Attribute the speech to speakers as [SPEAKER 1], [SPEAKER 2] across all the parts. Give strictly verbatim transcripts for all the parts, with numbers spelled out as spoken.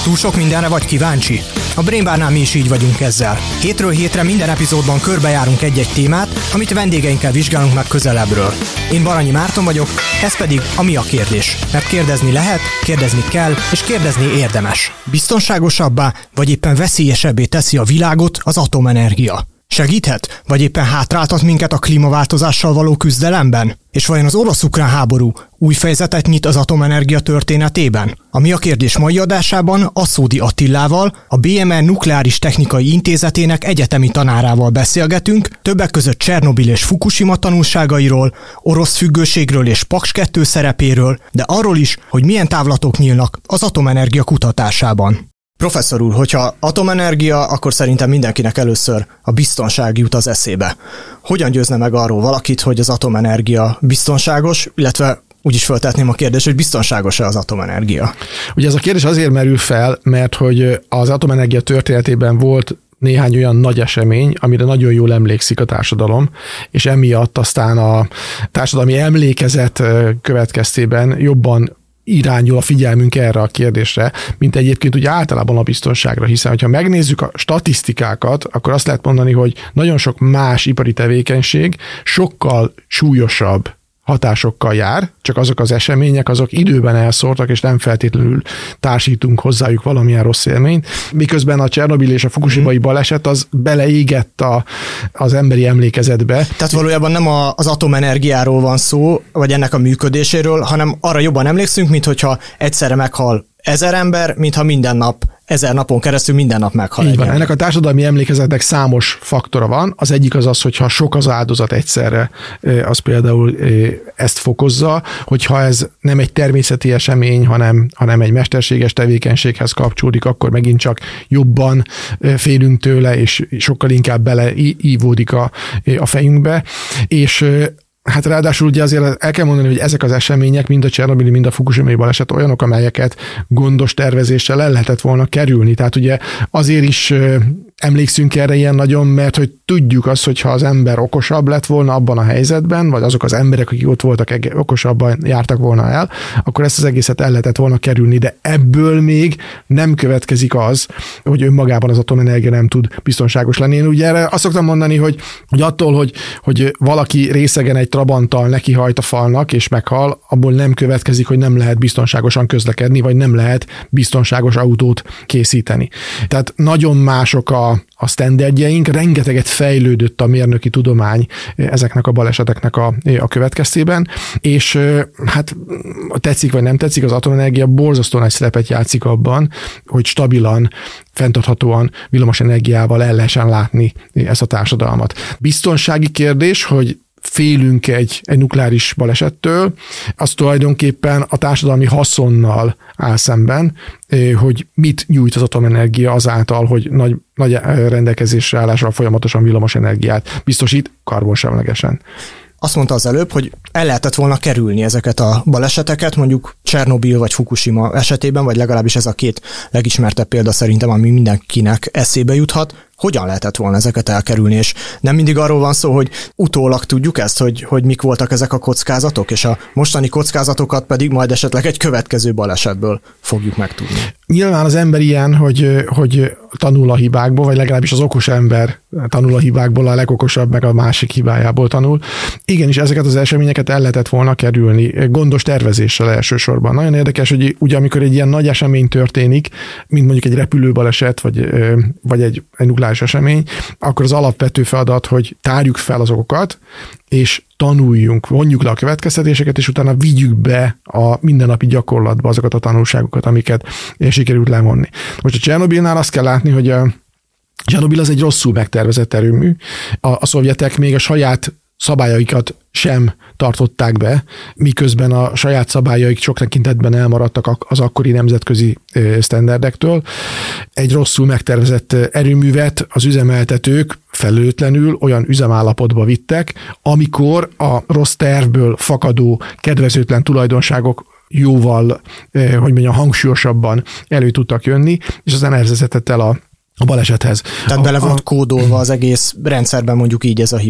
[SPEAKER 1] Túl sok mindenre vagy kíváncsi? A Brain Barnál mi is így vagyunk ezzel. Hétről hétre minden epizódban körbejárunk egy-egy témát, amit vendégeinkkel vizsgálunk meg közelebbről. Én Baranyi Márton vagyok, ez pedig a Mi a kérdés. Mert kérdezni lehet, kérdezni kell, és kérdezni érdemes. Biztonságosabbá, vagy éppen veszélyesebbé teszi a világot az atomenergia? Segíthet, vagy éppen hátráltat minket a klímaváltozással való küzdelemben? És vajon az orosz-ukrán háború új fejezetet nyit az atomenergia történetében? A Mi a kérdés mai adásában Aszódi Attilával, a bé em e Nukleáris Technikai Intézetének egyetemi tanárával beszélgetünk, többek között Csernobil és Fukushima tanulságairól, orosz függőségről és Paks kettő szerepéről, de arról is, hogy milyen távlatok nyílnak az atomenergia kutatásában. Professzor úr, hogyha atomenergia, akkor szerintem mindenkinek először a biztonság jut az eszébe. Hogyan győzne meg arról valakit, hogy az atomenergia biztonságos, illetve úgy is feltehetném a kérdést, hogy biztonságos-e az atomenergia?
[SPEAKER 2] Ugye ez a kérdés azért merül fel, mert hogy az atomenergia történetében volt néhány olyan nagy esemény, amire nagyon jól emlékszik a társadalom, és emiatt aztán a társadalmi emlékezet következtében jobban irányul a figyelmünk erre a kérdésre, mint egyébként ugye általában a biztonságra, hiszen ha megnézzük a statisztikákat, akkor azt lehet mondani, hogy nagyon sok más ipari tevékenység sokkal súlyosabb hatásokkal jár, csak azok az események, azok időben elszórtak, és nem feltétlenül társítunk hozzájuk valamilyen rossz élményt, miközben a Csernobil és a Fukushimai baleset az beleégett a, az emberi emlékezetbe.
[SPEAKER 1] Tehát valójában nem a, az atomenergiáról van szó, vagy ennek a működéséről, hanem arra jobban emlékszünk, mint hogyha egyszerre meghal ezer ember, mintha minden nap, ezer napon keresztül minden nap meghal.
[SPEAKER 2] Így van. Ennek a társadalmi emlékezetnek számos faktora van. Az egyik az az, hogyha sok az áldozat egyszerre, az például ezt fokozza, hogyha ez nem egy természeti esemény, hanem, hanem egy mesterséges tevékenységhez kapcsolódik, akkor megint csak jobban félünk tőle, és sokkal inkább beleívódik a, a fejünkbe. És hát ráadásul ugye azért el kell mondani, hogy ezek az események, mind a Csernobili, mind a Fukushimai baleset olyanok, amelyeket gondos tervezéssel el lehetett volna kerülni. Tehát ugye azért is emlékszünk erre ilyen nagyon, mert hogy tudjuk azt, hogy ha az ember okosabb lett volna abban a helyzetben, vagy azok az emberek, akik ott voltak, okosabban jártak volna el, akkor ezt az egészet el lehetett volna kerülni, de ebből még nem következik az, hogy önmagában az atomenergia nem tud biztonságos lenni. Én ugye erre azt szoktam mondani, hogy, hogy attól, hogy, hogy valaki részegen egy trabanttal nekihajt a falnak, és meghal, abból nem következik, hogy nem lehet biztonságosan közlekedni, vagy nem lehet biztonságos autót készíteni. Tehát nagyon mások a a sztenderdjeink, rengeteget fejlődött a mérnöki tudomány ezeknek a baleseteknek a, a következtében, és hát tetszik vagy nem tetszik, az atomenergia borzasztóan nagy szerepet játszik abban, hogy stabilan, fenntarthatóan villamosenergiával el lehessen látni ezt a társadalmat. Biztonsági kérdés, hogy félünk egy, egy nukleáris balesettől, az tulajdonképpen a társadalmi haszonnal áll szemben, hogy mit nyújt az atomenergia azáltal, hogy nagy, nagy rendelkezésre állásra folyamatosan villamosenergiát biztosít karbonsemlegesen.
[SPEAKER 1] Azt mondta az előbb, hogy el lehetett volna kerülni ezeket a baleseteket, mondjuk Csernobil vagy Fukushima esetében, vagy legalábbis ez a két legismertebb példa szerintem, ami mindenkinek eszébe juthat. Hogyan lehetett volna ezeket elkerülni, és nem mindig arról van szó, hogy utólag tudjuk ezt, hogy, hogy mik voltak ezek a kockázatok, és a mostani kockázatokat pedig majd esetleg egy következő balesetből fogjuk megtudni.
[SPEAKER 2] Nyilván az ember ilyen, hogy, hogy tanul a hibákból, vagy legalábbis az okos ember tanul a hibákból, a legokosabb meg a másik hibájából tanul. Igenis, ezeket az eseményeket el lehetett volna kerülni, gondos tervezéssel elsősorban. Nagyon érdekes, hogy ugye amikor egy ilyen nagy esemény történik, mint mondjuk egy repülőbaleset, vagy, vagy egy, egy nukleáris esemény, akkor az alapvető feladat, hogy tárjuk fel az okokat, és tanuljunk, vonjuk le a következtetéseket, és utána vigyük be a mindennapi gyakorlatba azokat a tanulságokat, amiket sikerült levonni. Most a Csernobilnál azt kell látni, hogy a Csernobil az egy rosszul megtervezett erőmű. A, a szovjetek még a saját szabályaikat sem tartották be, miközben a saját szabályaik sok tekintetben elmaradtak az akkori nemzetközi sztenderdektől. Egy rosszul megtervezett erőművet az üzemeltetők felelőtlenül olyan üzemállapotba vittek, amikor a rossz tervből fakadó kedvezőtlen tulajdonságok jóval, hogy mondjam, hangsúlyosabban elő tudtak jönni, és aztán ez vezetett el a a balesethez.
[SPEAKER 1] Tehát a, bele volt kódolva az egész rendszerben, mondjuk így ez a hiba.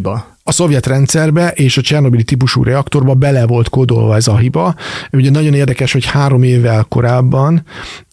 [SPEAKER 2] A szovjet rendszerbe és a Csernobili típusú reaktorba bele volt kódolva ez a hiba. Ugye nagyon érdekes, hogy három évvel korábban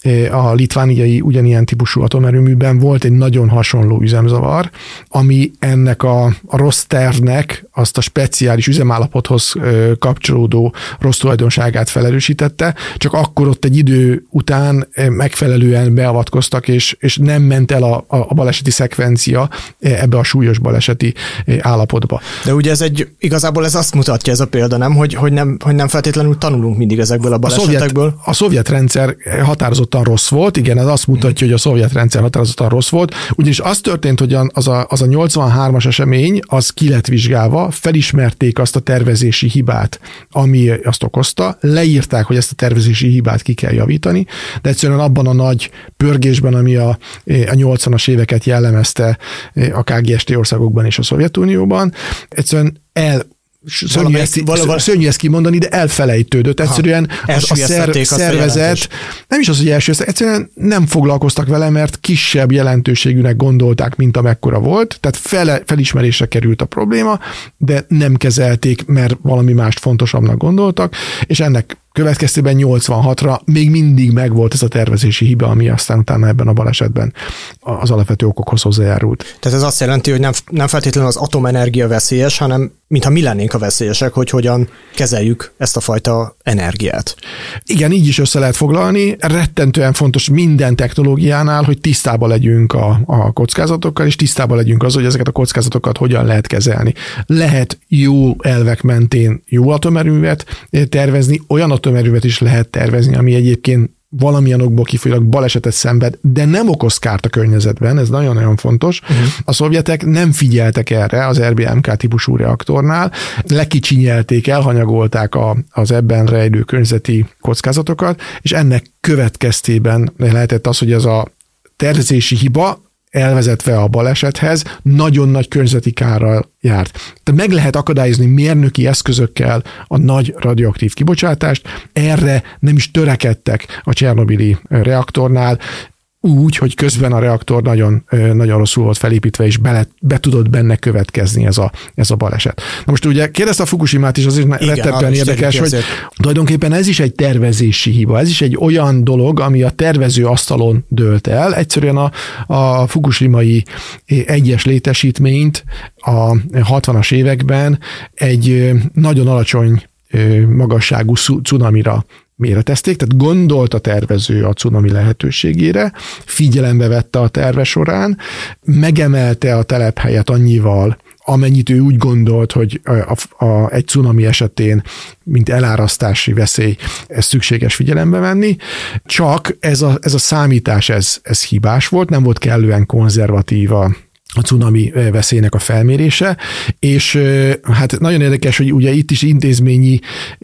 [SPEAKER 2] a litvániai ugyanilyen típusú atomerőműben volt egy nagyon hasonló üzemzavar, ami ennek a, a rossz tervnek azt a speciális üzemállapothoz kapcsolódó rossz tulajdonságát felerősítette, csak akkor ott egy idő után megfelelően beavatkoztak, és, és nem ment el a, a baleseti szekvencia ebbe a súlyos baleseti állapotba.
[SPEAKER 1] De ugye ez egy, igazából ez azt mutatja ez a példa, nem, hogy, hogy, nem, hogy nem feltétlenül tanulunk mindig ezekből a balesetekből.
[SPEAKER 2] A szovjet, a szovjet rendszer határozottan rossz volt, igen, ez azt mutatja, hogy a szovjet rendszer határozottan rossz volt, ugyanis az történt, hogy az a, az a nyolcvanhármas esemény, az ki lett vizsgálva, felismerték azt a tervezési hibát, ami azt okozta, leírták, hogy ezt a tervezési hibát ki kell javítani, de egyszerűen abban a nagy pörgésben, ami a, a nyolcvanas éveket jellemezte a ká gé es té országokban és a Szovjetunióban, egyszerűen el Szörnyű ezt, valahol... szörnyű ezt kimondani, de elfelejtődött. Egyszerűen ha, az, a szer, szervezet, nem is az, hogy első, egyszerűen nem foglalkoztak vele, mert kisebb jelentőségűnek gondolták, mint amekkora volt, tehát fele, felismerésre került a probléma, de nem kezelték, mert valami mást fontosabbnak gondoltak, és ennek következtében nyolcvanhatra még mindig megvolt ez a tervezési hiba, ami aztán utána ebben a balesetben az alapvető okokhoz hozzájárult.
[SPEAKER 1] Tehát ez azt jelenti, hogy nem, nem feltétlenül az atomenergia veszélyes, hanem mintha mi lennénk a veszélyesek, hogy hogyan kezeljük ezt a fajta energiát.
[SPEAKER 2] Igen, így is össze lehet foglalni. Rettentően fontos minden technológiánál, hogy tisztában legyünk a, a kockázatokkal, és tisztában legyünk az, hogy ezeket a kockázatokat hogyan lehet kezelni. Lehet jó elvek mentén jó atomerőművet tervezni, olyan atomerőművet is lehet tervezni, ami egyébként valamilyen okból kifolyólag balesetet szenved, de nem okoz kárt a környezetben, ez nagyon-nagyon fontos. Uh-huh. A szovjetek nem figyeltek erre az er bé em ká típusú reaktornál, lekicsinyelték, elhanyagolták a, az ebben rejlő környezeti kockázatokat, és ennek következtében lehetett az, hogy ez a tervezési hiba elvezetve a balesethez, nagyon nagy környezeti kárral járt. Tehát meg lehet akadályozni mérnöki eszközökkel a nagy radioaktív kibocsátást, erre nem is törekedtek a csernobili reaktornál, úgy, hogy közben a reaktor nagyon, nagyon rosszul volt felépítve, és be, be tudott benne következni ez a, ez a baleset. Na most ugye kérdezte a Fukushimát is, azért rettentően érdekes, hogy tulajdonképpen ez is egy tervezési hiba, ez is egy olyan dolog, ami a tervező asztalon dőlt el. Egyszerűen a, a fukushimai egyes létesítményt a hatvanas években egy nagyon alacsony magasságú cunamira méretezték, tehát gondolt a tervező a cunami lehetőségére, figyelembe vette a terve során, megemelte a telephelyet annyival, amennyit ő úgy gondolt, hogy a, a, egy cunami esetén, mint elárasztási veszély, ez szükséges figyelembe venni, csak ez a, ez a számítás, ez, ez hibás volt, nem volt kellően konzervatív a a cunami veszélynek a felmérése, és hát nagyon érdekes, hogy ugye itt is intézményi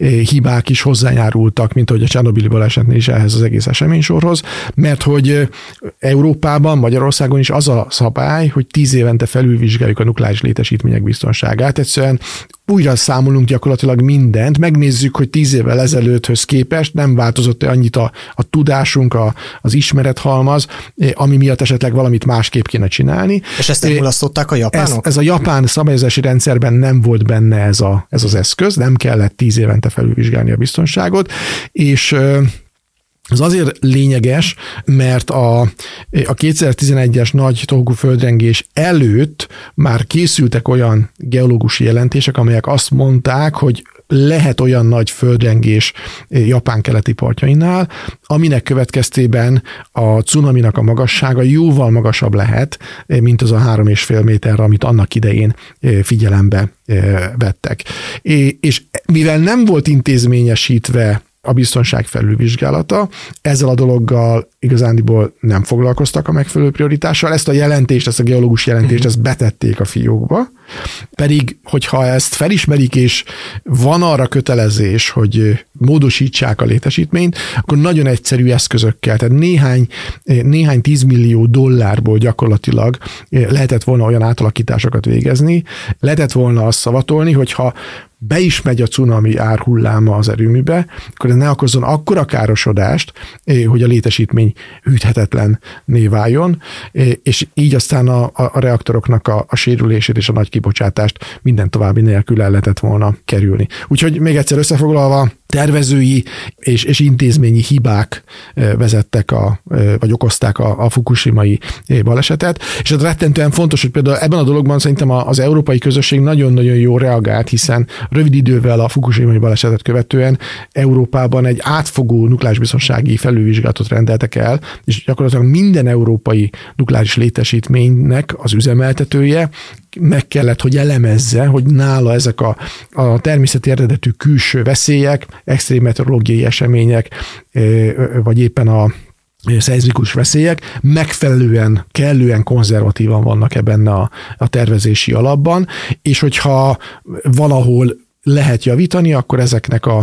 [SPEAKER 2] hibák is hozzájárultak, mint ahogy a csernobili balesetnél is ehhez az egész eseménysorhoz, mert hogy Európában, Magyarországon is az a szabály, hogy tíz évente felülvizsgáljuk a nukleáris létesítmények biztonságát. Egyszerűen újra számolunk gyakorlatilag mindent, megnézzük, hogy tíz évvel ezelőtthöz képest nem változott-e annyit a, a tudásunk, a, az ismerethalmaz, ami miatt esetleg valamit másképp kéne csinálni.
[SPEAKER 1] És ezt nem mulasztották a japánok?
[SPEAKER 2] Ez, ez a japán szabályozási rendszerben nem volt benne ez, a, ez az eszköz, nem kellett tíz évente felülvizsgálni a biztonságot, és ez azért lényeges, mert a, a kétezer-tizenegyes nagy Tohoku földrengés előtt már készültek olyan geológusi jelentések, amelyek azt mondták, hogy lehet olyan nagy földrengés Japán keleti partjainál, aminek következtében a cunaminak a magassága jóval magasabb lehet, mint az a három és fél méter, amit annak idején figyelembe vettek. És mivel nem volt intézményesítve a biztonság felülvizsgálata, ezzel a dologgal igazándiból nem foglalkoztak a megfelelő prioritással. Ezt a jelentést, ezt a geológus jelentést, ezt betették a fiókba, pedig, hogyha ezt felismerik, és van arra kötelezés, hogy módosítsák a létesítményt, akkor nagyon egyszerű eszközökkel, tehát néhány, néhány tízmillió dollárból gyakorlatilag lehetett volna olyan átalakításokat végezni, lehetett volna azt szavatolni, hogyha be is megy a cunami árhulláma az erőműbe, akkor ne okozzon akkora károsodást, hogy a létesítmény hűthetetlenné váljon, és így aztán a, a reaktoroknak a, a sérülését és a nagy kibocsátást minden további nélkül el lehetett volna kerülni. Úgyhogy még egyszer összefoglalva, tervezői és, és intézményi hibák vezettek, a, vagy okozták a, a fukushimai balesetet, és ez rettentően fontos, hogy például ebben a dologban szerintem az európai közösség nagyon-nagyon jó reagált, hiszen rövid idővel a fukushimai balesetet követően Európában egy átfogó nukleárisbiztonsági felülvizsgálatot rendeltek el, és gyakorlatilag minden európai nukleáris létesítménynek az üzemeltetője meg kellett, hogy elemezze, hogy nála ezek a, a természeti eredetű külső veszélyek, extrém meteorológiai események, vagy éppen a szeizmikus veszélyek megfelelően, kellően konzervatívan vannak ebben a, a tervezési alapban, és hogyha valahol lehet javítani, akkor ezeknek a,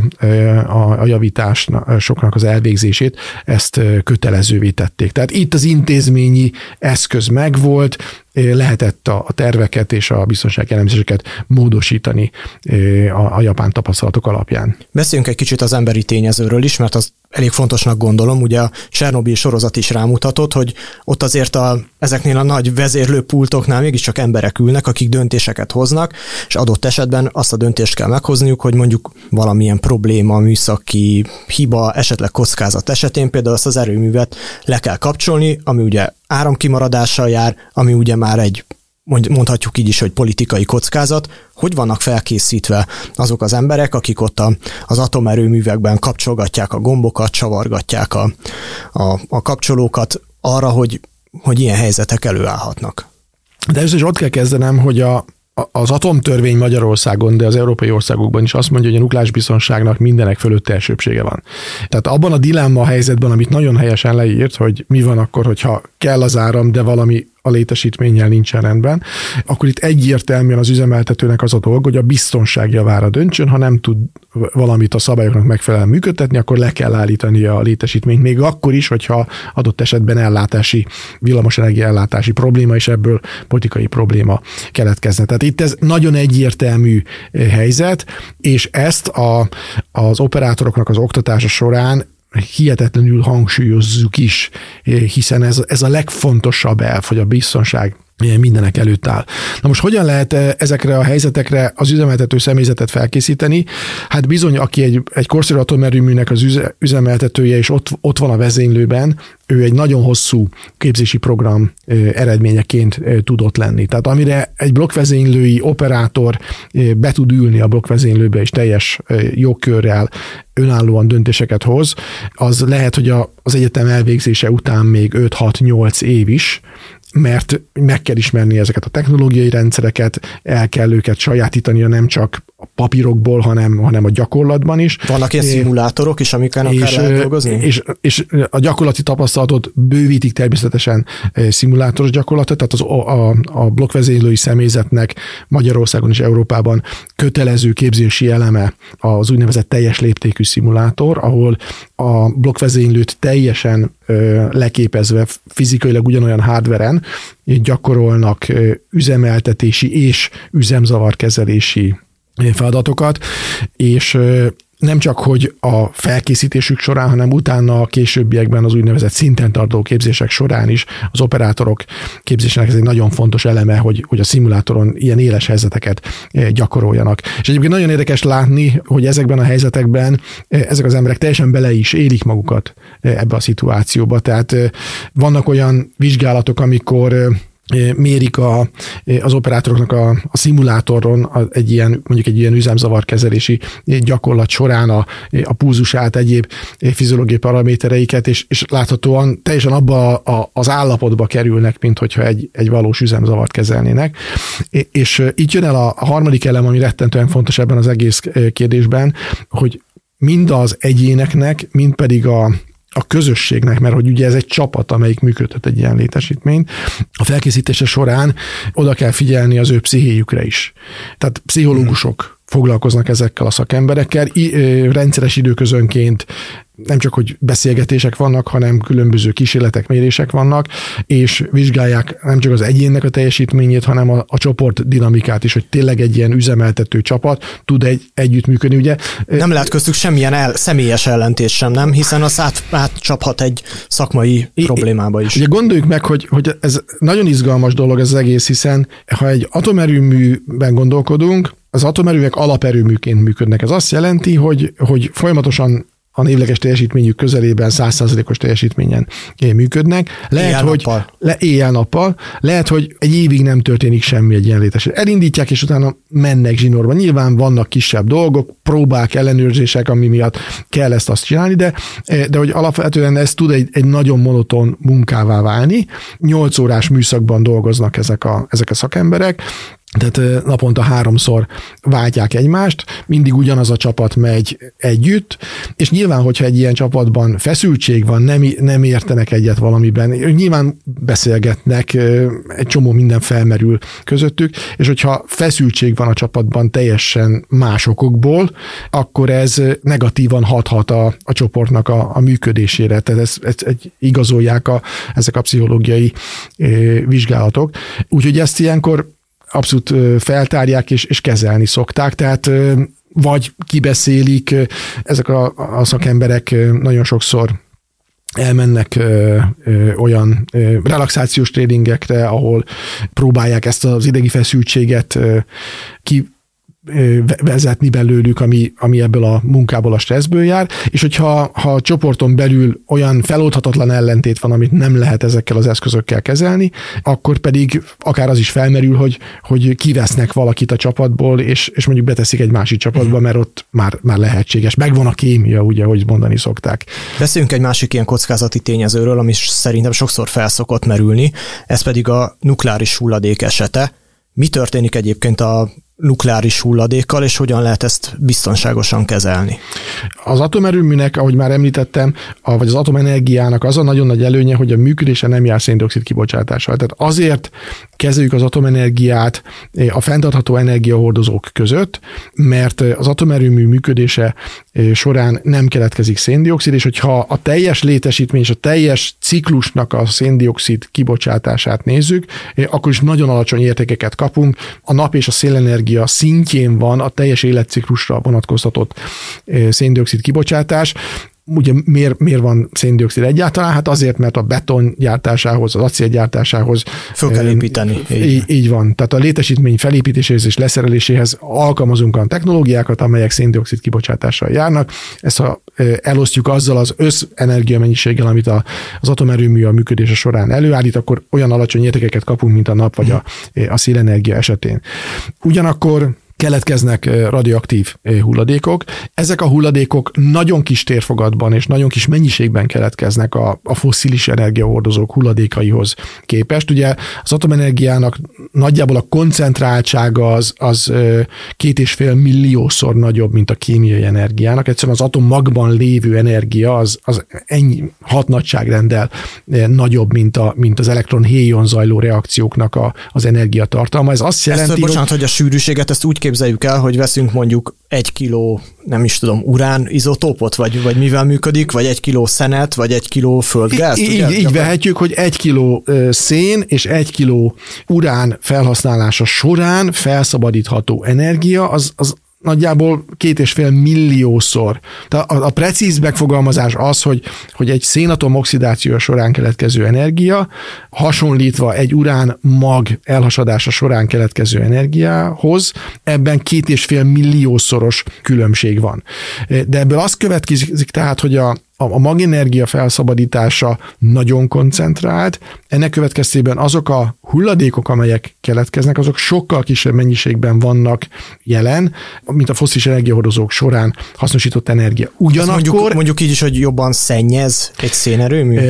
[SPEAKER 2] a, a javításoknak az elvégzését ezt kötelezővé tették. Tehát itt az intézményi eszköz megvolt, lehetett a terveket és a biztonsági elemzéseket módosítani a, a japán tapasztalatok alapján.
[SPEAKER 1] Beszéljünk egy kicsit az emberi tényezőről is, mert az elég fontosnak gondolom. Ugye a Csernobil sorozat is rámutatott, hogy ott azért a, ezeknél a nagy vezérlőpultoknál mégiscsak emberek ülnek, akik döntéseket hoznak, és adott esetben azt a döntést kell meghozniuk, hogy mondjuk valamilyen probléma, műszaki hiba, esetleg kockázat esetén például azt az erőművet le kell kapcsolni, ami ugye áramkimaradással jár, ami ugye már egy, mondhatjuk így is, hogy politikai kockázat. Hogy vannak felkészítve azok az emberek, akik ott a, az atomerőművekben kapcsolgatják a gombokat, csavargatják a, a, a kapcsolókat arra, hogy, hogy ilyen helyzetek előállhatnak?
[SPEAKER 2] De először is ott kell kezdenem, hogy a az atomtörvény Magyarországon, de az európai országokban is azt mondja, hogy a nukleáris biztonságnak mindenek fölött elsőbbsége van. Tehát abban a dilemma helyzetben, amit nagyon helyesen leírt, hogy mi van akkor, hogyha kell az áram, de valami a létesítménnyel nincsen rendben, akkor itt egyértelműen az üzemeltetőnek az a dolga, hogy a biztonság javára döntsön, ha nem tud valamit a szabályoknak megfelelően működtetni, akkor le kell állítani a létesítményt, még akkor is, hogyha adott esetben ellátási, villamosenergia ellátási probléma, és ebből politikai probléma keletkezne. Tehát itt ez nagyon egyértelmű helyzet, és ezt a, az operátoroknak az oktatása során hihetetlenül hangsúlyozzuk is, hiszen ez, ez a legfontosabb elv, hogy a biztonság mindenek előtt áll. Na most hogyan lehet ezekre a helyzetekre az üzemeltető személyzetet felkészíteni? Hát bizony, aki egy, egy korszerű atomerőműnek az üze, üzemeltetője, és ott, ott van a vezénylőben, ő egy nagyon hosszú képzési program eredményeként tudott lenni. Tehát amire egy blokkvezénylői operátor be tud ülni a blokkvezénylőbe, és teljes jogkörrel önállóan döntéseket hoz, az lehet, hogy a, az egyetem elvégzése után még öt hat nyolc év is, mert meg kell ismerni ezeket a technológiai rendszereket, el kell őket sajátítania nem csak a papírokból, hanem, hanem a gyakorlatban is.
[SPEAKER 1] Vannak ilyen szimulátorok is, amikkel akár lehet dolgozni?
[SPEAKER 2] És, és a gyakorlati tapasztalatot bővítik természetesen szimulátoros gyakorlatot, tehát az, a, a blokkvezénylői személyzetnek Magyarországon és Európában kötelező képzési eleme az úgynevezett teljes léptékű szimulátor, ahol a blokkvezénylőt teljesen leképezve fizikailag ugyanolyan hardveren gyakorolnak üzemeltetési és üzemzavarkezelési feladatokat, és nem csak, hogy a felkészítésük során, hanem utána a későbbiekben az úgynevezett szinten tartó képzések során is az operátorok képzésének ez egy nagyon fontos eleme, hogy, hogy a szimulátoron ilyen éles helyzeteket gyakoroljanak. És egyébként nagyon érdekes látni, hogy ezekben a helyzetekben ezek az emberek teljesen bele is élik magukat ebbe a szituációba. Tehát vannak olyan vizsgálatok, amikor mérik a, az operátoroknak a, a szimulátoron a, egy ilyen, mondjuk egy ilyen üzemzavarkezelési gyakorlat során a, a pulzusát, egyéb fiziológiai paramétereiket, és, és láthatóan teljesen abba a, az állapotba kerülnek, mint hogyha egy, egy valós üzemzavart kezelnének. És így jön el a, a harmadik elem, ami rettentően fontos ebben az egész kérdésben, hogy mind az egyéneknek, mind pedig a a közösségnek, mert hogy ugye ez egy csapat, amelyik működtet egy ilyen létesítményt. A felkészítése során oda kell figyelni az ő pszichéjükre is. Tehát pszichológusok hmm. foglalkoznak ezekkel a szakemberekkel, rendszeres időközönként nem csak, hogy beszélgetések vannak, hanem különböző kísérletek, mérések vannak, és vizsgálják nem csak az egyénnek a teljesítményét, hanem a, a csoport dinamikát is, hogy tényleg egy ilyen üzemeltető csapat tud egy, együttműködni. Ugye?
[SPEAKER 1] Nem lehet köztük semmilyen el, személyes ellentét sem, nem? Hiszen az át, átcsaphat egy szakmai I, problémába is.
[SPEAKER 2] Ugye gondoljuk meg, hogy, hogy ez nagyon izgalmas dolog ez az egész, hiszen ha egy atomerőműben gondolkodunk, az atomerőművek alaperőműként működnek. Ez azt jelenti, hogy, hogy folyamatosan a névleges teljesítményük közelében száz százalékos teljesítményen működnek. Lehet, éjjel-nappal. hogy le, éjjel-nappal. Lehet, hogy egy évig nem történik semmi egy ilyen létesítmény. Elindítják, és utána mennek zsinórba. Nyilván vannak kisebb dolgok, próbák, ellenőrzések, ami miatt kell ezt azt csinálni, de, de hogy alapvetően ez tud egy, egy nagyon monoton munkává válni. Nyolc órás műszakban dolgoznak ezek a, ezek a szakemberek, tehát naponta háromszor váltják egymást, mindig ugyanaz a csapat megy együtt, és nyilván, hogyha egy ilyen csapatban feszültség van, nem, nem értenek egyet valamiben, nyilván beszélgetnek, egy csomó minden felmerül közöttük, és hogyha feszültség van a csapatban teljesen más okokból, akkor ez negatívan hathat a, a csoportnak a, a működésére, tehát ezt, ezt, ezt igazolják a, ezek a pszichológiai vizsgálatok. Úgyhogy ezt ilyenkor abszolút feltárják és, és kezelni szokták, tehát vagy kibeszélik, ezek a, a szakemberek nagyon sokszor elmennek ö, ö, olyan ö, relaxációs tréningekre, ahol próbálják ezt az idegi feszültséget ö, ki vezetni belőlük, ami, ami ebből a munkából, a stresszből jár, és hogyha ha a csoporton belül olyan feloldhatatlan ellentét van, amit nem lehet ezekkel az eszközökkel kezelni, akkor pedig akár az is felmerül, hogy, hogy kivesznek valakit a csapatból, és, és mondjuk beteszik egy másik csapatba, mert ott már, már lehetséges. Megvan a kémia, ugye, ahogy mondani szokták.
[SPEAKER 1] Beszéljünk egy másik ilyen kockázati tényezőről, ami szerintem sokszor felszokott merülni, ez pedig a nukleáris hulladék esete. Mi történik egyébként a nukleáris hulladékkal, és hogyan lehet ezt biztonságosan kezelni?
[SPEAKER 2] Az atomerőműnek, ahogy már említettem, vagy az atomenergiának az a nagyon nagy előnye, hogy a működése nem jár szén-dioxid kibocsátással. Tehát azért kezeljük az atomenergiát a fenntartható energiahordozók között, mert az atomerőmű működése során nem keletkezik szén-dioxid, és hogyha a teljes létesítmény és a teljes ciklusnak a szén-dioxid kibocsátását nézzük, akkor is nagyon alacsony értékeket kapunk. A nap és a szélenergia szintjén van a teljes életciklusra vonatkoztatott szén-dioxid kibocsátás. Ugye miért, miért van szén-dioxid egyáltalán? Hát azért, mert a beton gyártásához, az acél gyártásához
[SPEAKER 1] föl kell építeni.
[SPEAKER 2] Így, így van. Tehát a létesítmény felépítéséhez és leszereléséhez alkalmazunk olyan technológiákat, amelyek szén-dioxid kibocsátással járnak. Ezt ha elosztjuk azzal az összenergiamennyiséggel, amit az atomerőmű a működése során előállít, akkor olyan alacsony értékeket kapunk, mint a nap vagy a, a szélenergia esetén. Ugyanakkor keletkeznek radioaktív hulladékok. Ezek a hulladékok nagyon kis térfogatban és nagyon kis mennyiségben keletkeznek a, a fosszilis energiahordozók hulladékaihoz képest. Ugye az atomenergiának nagyjából a koncentráltsága az, az két és fél milliószor nagyobb, mint a kémiai energiának. Egyszerűen az atommagban lévő energia az, az ennyi hat nagyságrendel nagyobb, mint, a, mint az elektron-héjon zajló reakcióknak a, az energiatartalma. Ez azt jelenti,
[SPEAKER 1] ezt, bocsánat, hogy... hogy a sűrűséget ezt úgy képzeljük el, hogy veszünk mondjuk egy kiló, nem is tudom, urán izotópot, vagy, vagy mivel működik, vagy egy kiló szenet, vagy egy kiló földgázt.
[SPEAKER 2] Így, ugye? így vehetjük, hogy egy kiló szén és egy kiló urán felhasználása során felszabadítható energia, az, az nagyjából két és fél milliószor. Tehát a, a precíz megfogalmazás az, hogy, hogy egy szénatom oxidáció során keletkező energia, hasonlítva egy urán mag elhasadása során keletkező energiához, ebben két és fél milliószoros különbség van. De ebből az következik tehát, hogy a A magenergia felszabadítása nagyon koncentrált, ennek következtében azok a hulladékok, amelyek keletkeznek, azok sokkal kisebb mennyiségben vannak jelen, mint a fosszilis energiahordozók során hasznosított energia. Ugyanakkor...
[SPEAKER 1] Mondjuk, mondjuk így is, hogy jobban szennyez egy szénerőmű?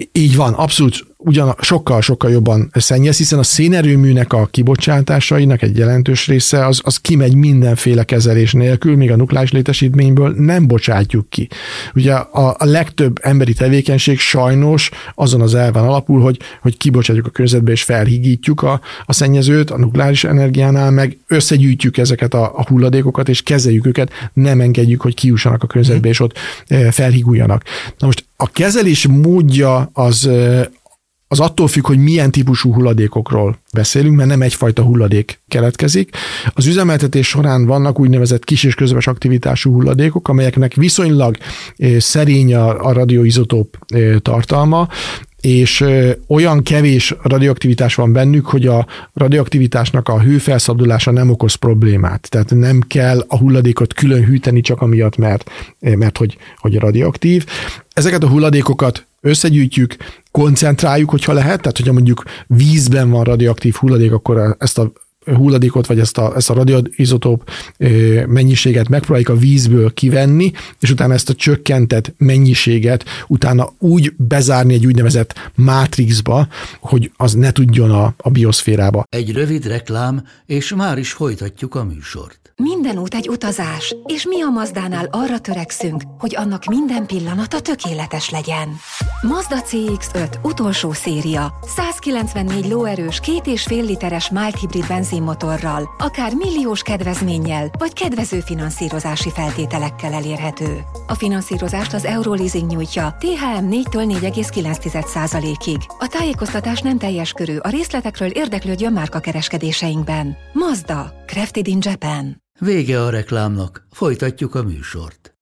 [SPEAKER 2] Így van, abszolút ugyan sokkal-sokkal jobban szennyez, hiszen a szénerőműnek a kibocsátásainak egy jelentős része az, az kimegy mindenféle kezelés nélkül, míg a nukleáris létesítményből nem bocsátjuk ki. Ugye a, a legtöbb emberi tevékenység sajnos azon az elven alapul, hogy, hogy kibocsátjuk a környezetbe és felhigítjuk a, a szennyezőt, a nukleáris energiánál meg összegyűjtjük ezeket a, a hulladékokat és kezeljük őket, nem engedjük, hogy kijussanak a környezetbe és ott felhiguljanak. Na most a kezelés módja az az attól függ, hogy milyen típusú hulladékokról beszélünk, mert nem egyfajta hulladék keletkezik. Az üzemeltetés során vannak úgynevezett kis és közepes aktivitású hulladékok, amelyeknek viszonylag szerény a, a radioizotóp tartalma, és olyan kevés radioaktivitás van bennük, hogy a radioaktivitásnak a hőfelszabadulása nem okoz problémát. Tehát nem kell a hulladékot külön hűteni csak amiatt, mert, mert hogy, hogy radioaktív. Ezeket a hulladékokat összegyűjtjük, koncentráljuk, hogyha lehet, tehát hogyha mondjuk vízben van radioaktív hulladék, akkor ezt a hulladékot, vagy ezt a, ezt a radioizotóp mennyiséget megpróbáljuk a vízből kivenni, és utána ezt a csökkentett mennyiséget utána úgy bezárni egy úgynevezett mátrixba, hogy az ne tudjon a, a bioszférába.
[SPEAKER 3] Egy rövid reklám, és már is folytatjuk a műsort.
[SPEAKER 4] Minden út egy utazás, és mi a Mazdánál arra törekszünk, hogy annak minden pillanata tökéletes legyen. Mazda cé iksz öt utolsó széria, százkilencvennégy lóerős, két és fél literes mild hibrid benzinmotorral, akár milliós kedvezménnyel, vagy kedvező finanszírozási feltételekkel elérhető. A finanszírozást az Euroleasing nyújtja té há em négytől négy egész kilenc százalékig. A tájékoztatás nem teljes körű, a részletekről érdeklődjön márkakereskedéseinkben. Mazda, crafted in Japan.
[SPEAKER 3] Vége a reklámnak, folytatjuk a műsort.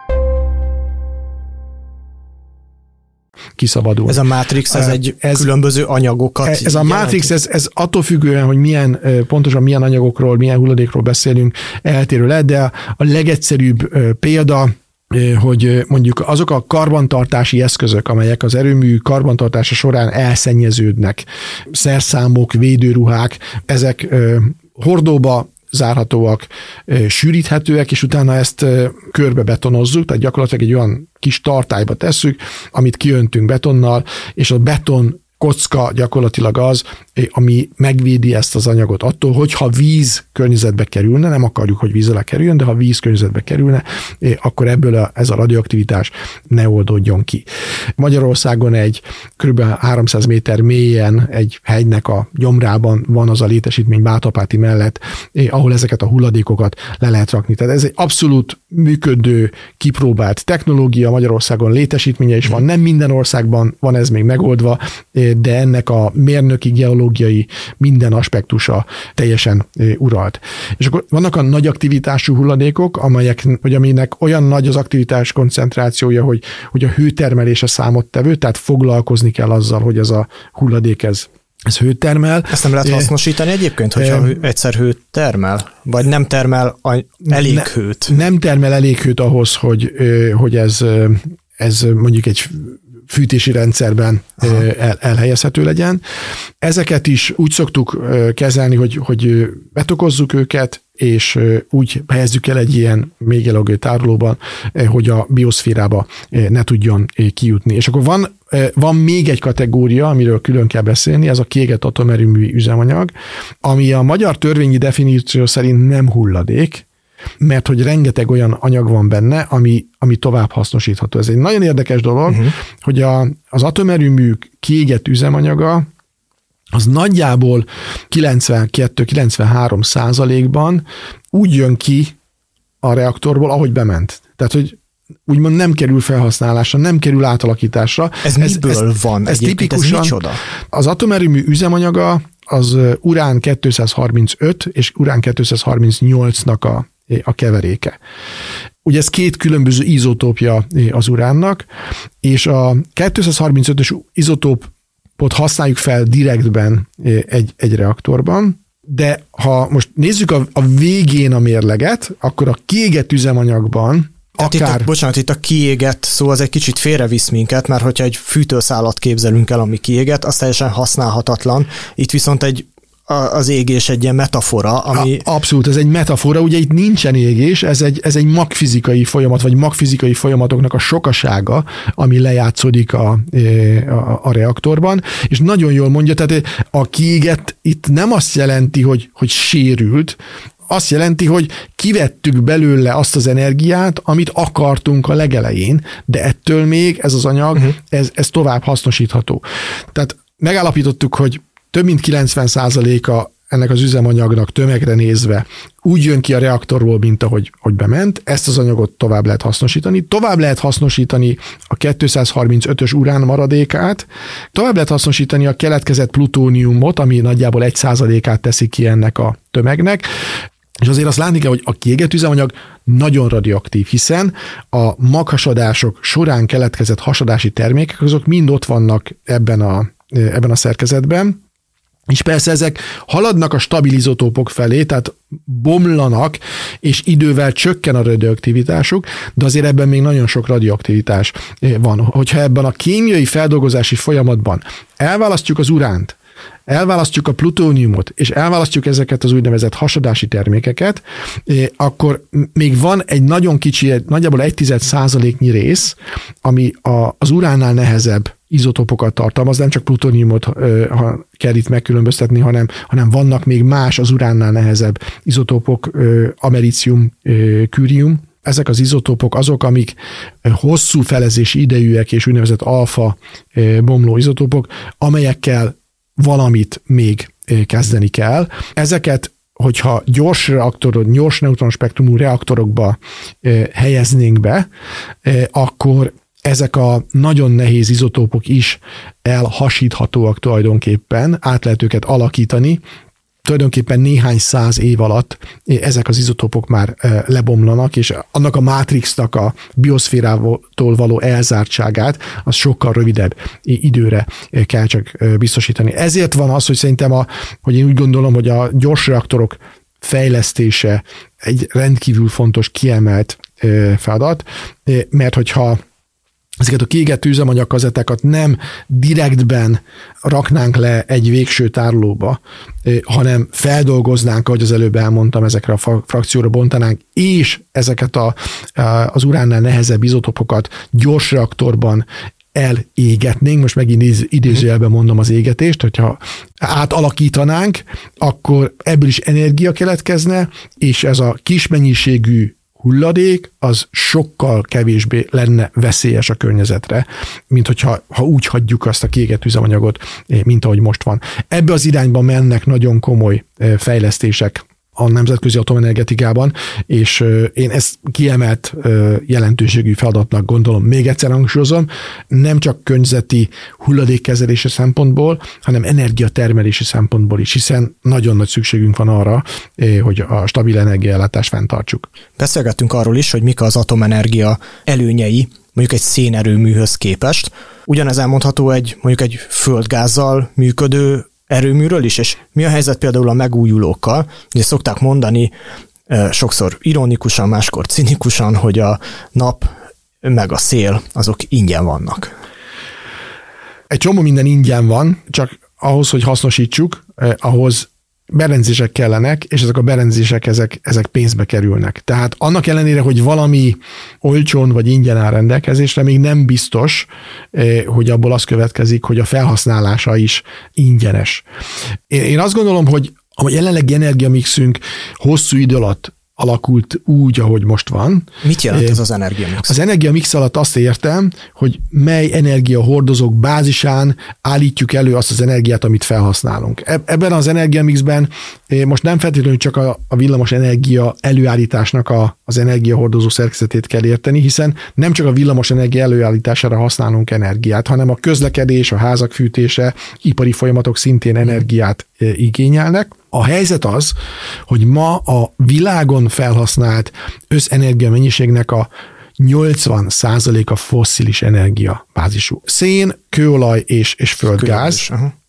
[SPEAKER 2] Kiszabadul.
[SPEAKER 1] Ez a Matrix, ez egy ez, különböző anyagokat
[SPEAKER 2] Ez, ez a Matrix, ez, ez attól függően, hogy milyen, pontosan milyen anyagokról, milyen hulladékról beszélünk, eltérő lehet, de a legegyszerűbb példa, hogy mondjuk azok a karbantartási eszközök, amelyek az erőmű karbantartása során elszennyeződnek, szerszámok, védőruhák, ezek hordóba zárhatóak, sűríthetőek, és utána ezt körbe betonozzuk, tehát gyakorlatilag egy olyan kis tartályba tesszük, amit kiöntünk betonnal, és a beton kocka gyakorlatilag az, ami megvédi ezt az anyagot attól, hogyha víz környezetbe kerülne, nem akarjuk, hogy víz alá kerüljön, de ha víz környezetbe kerülne, akkor ebből a, ez a radioaktivitás ne oldódjon ki. Magyarországon egy kb. háromszáz méter mélyen egy hegynek a gyomrában van az a létesítmény Bátapáti mellett, ahol ezeket a hulladékokat le lehet rakni. Tehát ez egy abszolút működő, kipróbált technológia, Magyarországon létesítménye is van, nem minden országban van ez még megoldva, de ennek a mérnöki, geológiai minden aspektusa teljesen uralt. És akkor vannak a nagy aktivitású hulladékok, amelyek, vagy aminek olyan nagy az aktivitás koncentrációja, hogy, hogy a hőtermelése számottevő, tehát foglalkozni kell azzal, hogy ez a hulladék ez Ez hőt termel.
[SPEAKER 1] Ezt nem lehet hasznosítani egyébként, hogyha e, egyszer hőt termel? Vagy nem termel a, elég ne, hőt?
[SPEAKER 2] Nem termel elég hőt ahhoz, hogy, hogy ez, ez mondjuk egy fűtési rendszerben el, elhelyezhető legyen. Ezeket is úgy szoktuk kezelni, hogy, hogy betokozzuk őket, és úgy helyezzük el egy ilyen mélygelagő tárolóban, hogy a bioszférába ne tudjon kijutni. És akkor van, van még egy kategória, amiről külön kell beszélni, ez a kiégett atomerőmű üzemanyag, ami a magyar törvényi definíció szerint nem hulladék, mert hogy rengeteg olyan anyag van benne, ami, ami tovább hasznosítható. Ez egy nagyon érdekes dolog, uh-huh. hogy a, az atomerőmű kiégett üzemanyaga az nagyjából kilencvenkettő-kilencvenhárom százalékban úgy jön ki a reaktorból, ahogy bement. Tehát, hogy úgymond nem kerül felhasználásra, nem kerül átalakításra.
[SPEAKER 1] Ez, ez miből ez, van?
[SPEAKER 2] Ez tipikusan,
[SPEAKER 1] ez micsoda?
[SPEAKER 2] Az atomerőmű üzemanyaga az urán kétszázharmincöt és urán kétszázharmincnyolcnak a, a keveréke. Ugye ez két különböző izotópja az uránnak, és a kétszázharmincötös izotópot használjuk fel direktben egy, egy reaktorban, de ha most nézzük a, a végén a mérleget, akkor a kiégett üzemanyagban
[SPEAKER 1] Tehát
[SPEAKER 2] akár...
[SPEAKER 1] itt a, bocsánat, itt a kiégett szó az egy kicsit félrevisz minket, mert hogyha egy fűtőszálat képzelünk el, ami kiégett, az teljesen használhatatlan. Itt viszont egy az égés egy ilyen metafora, ami...
[SPEAKER 2] A, abszolút, ez egy metafora, ugye itt nincsen égés, ez egy, ez egy magfizikai folyamat, vagy magfizikai folyamatoknak a sokasága, ami lejátszódik a, a, a reaktorban, és nagyon jól mondja, tehát a kiégett itt nem azt jelenti, hogy, hogy sérült, azt jelenti, hogy kivettük belőle azt az energiát, amit akartunk a legelején, de ettől még ez az anyag, uh-huh. ez, ez tovább hasznosítható. Tehát megállapítottuk, hogy több mint kilencven százaléka ennek az üzemanyagnak tömegre nézve úgy jön ki a reaktorból, mint ahogy hogy bement, ezt az anyagot tovább lehet hasznosítani. Tovább lehet hasznosítani a kétszázharmincötös urán maradékát, tovább lehet hasznosítani a keletkezett plutóniumot, ami nagyjából egy százalékát teszi ki ennek a tömegnek, és azért azt látni kell, hogy a kiégett üzemanyag nagyon radioaktív, hiszen a maghasadások során keletkezett hasadási termékek, azok mind ott vannak ebben a, ebben a szerkezetben, és persze ezek haladnak a stabil izotópok felé, tehát bomlanak, és idővel csökken a radioaktivitásuk, de azért ebben még nagyon sok radioaktivitás van. Hogyha ebben a kémiai feldolgozási folyamatban elválasztjuk az uránt, elválasztjuk a plutóniumot, és elválasztjuk ezeket az úgynevezett hasadási termékeket, akkor még van egy nagyon kicsi, nagyjából egy tized százaléknyi rész, ami a, az uránnál nehezebb izotópokat tartalmaz, nem csak plutóniumot ha kell itt megkülönböztetni, hanem, hanem vannak még más az uránnál nehezebb izotópok, americium, kürium. Ezek az izotópok azok, amik hosszú felezési idejűek és úgynevezett alfa bomló izotópok, amelyekkel valamit még kezdeni kell. Ezeket, hogyha gyors reaktorod, gyors neutronspektrumú reaktorokba helyeznénk be, akkor ezek a nagyon nehéz izotópok is elhasíthatóak tulajdonképpen, át lehet őket alakítani, tulajdonképpen néhány száz év alatt ezek az izotópok már lebomlanak, és annak a mátrixnak a bioszférától való elzártságát az sokkal rövidebb időre kell csak biztosítani. Ezért van az, hogy szerintem, a, hogy én úgy gondolom, hogy a gyors reaktorok fejlesztése egy rendkívül fontos, kiemelt feladat, mert hogyha ezeket a kiégett üzemanyagkazettákat nem direktben raknánk le egy végső tárolóba, hanem feldolgoznánk, ahogy az előbb elmondtam, ezekre a frakcióra bontanánk, és ezeket a, az uránnál nehezebb izotopokat gyors reaktorban elégetnénk, most megint idézőjelben mondom az égetést, hogyha átalakítanánk, akkor ebből is energia keletkezne, és ez a kis mennyiségű hulladék az sokkal kevésbé lenne veszélyes a környezetre, mint hogyha ha úgy hagyjuk azt a kiégett üzemanyagot, mint ahogy most van. Ebbe az irányba mennek nagyon komoly fejlesztések a nemzetközi atomenergetikában, és én ezt kiemelt jelentőségű feladatnak gondolom. Még egyszer hangsúlyozom, nem csak környezeti hulladékkezelési szempontból, hanem energiatermelési szempontból is, hiszen nagyon nagy szükségünk van arra, hogy a stabil energiaellátást fenntartsuk.
[SPEAKER 1] Beszélgettünk arról is, hogy mik az atomenergia előnyei, mondjuk egy szénerőműhöz képest. Ugyanez elmondható egy mondjuk egy földgázzal működő erőműről is, és mi a helyzet például a megújulókkal? Ugye szokták mondani sokszor ironikusan, máskor cinikusan, hogy a nap meg a szél azok ingyen vannak.
[SPEAKER 2] Egy csomó minden ingyen van, csak ahhoz, hogy hasznosítsuk, ahhoz berendezések kellenek, és ezek a berendezések ezek, ezek pénzbe kerülnek. Tehát annak ellenére, hogy valami olcsón vagy ingyen áll rendelkezésre, még nem biztos, hogy abból az következik, hogy a felhasználása is ingyenes. Én azt gondolom, hogy a jelenlegi energiamixünk hosszú idő alatt alakult úgy, ahogy most van.
[SPEAKER 1] Mit jelent ez az energiamix?
[SPEAKER 2] Az energiamix alatt azt értem, hogy mely energiahordozók bázisán állítjuk elő azt az energiát, amit felhasználunk. Ebben az energiamixben most nem feltétlenül csak a, a villamos energia előállításnak a, az energiahordozó szerkezetét kell érteni, hiszen nem csak a villamos energia előállítására használunk energiát, hanem a közlekedés, a házak fűtése, ipari folyamatok szintén energiát igényelnek. A helyzet az, hogy ma a világon felhasznált összenergia mennyiségnek a nyolcvan százaléka fosszilis energia bázisú. Szén, kőolaj és, és földgáz.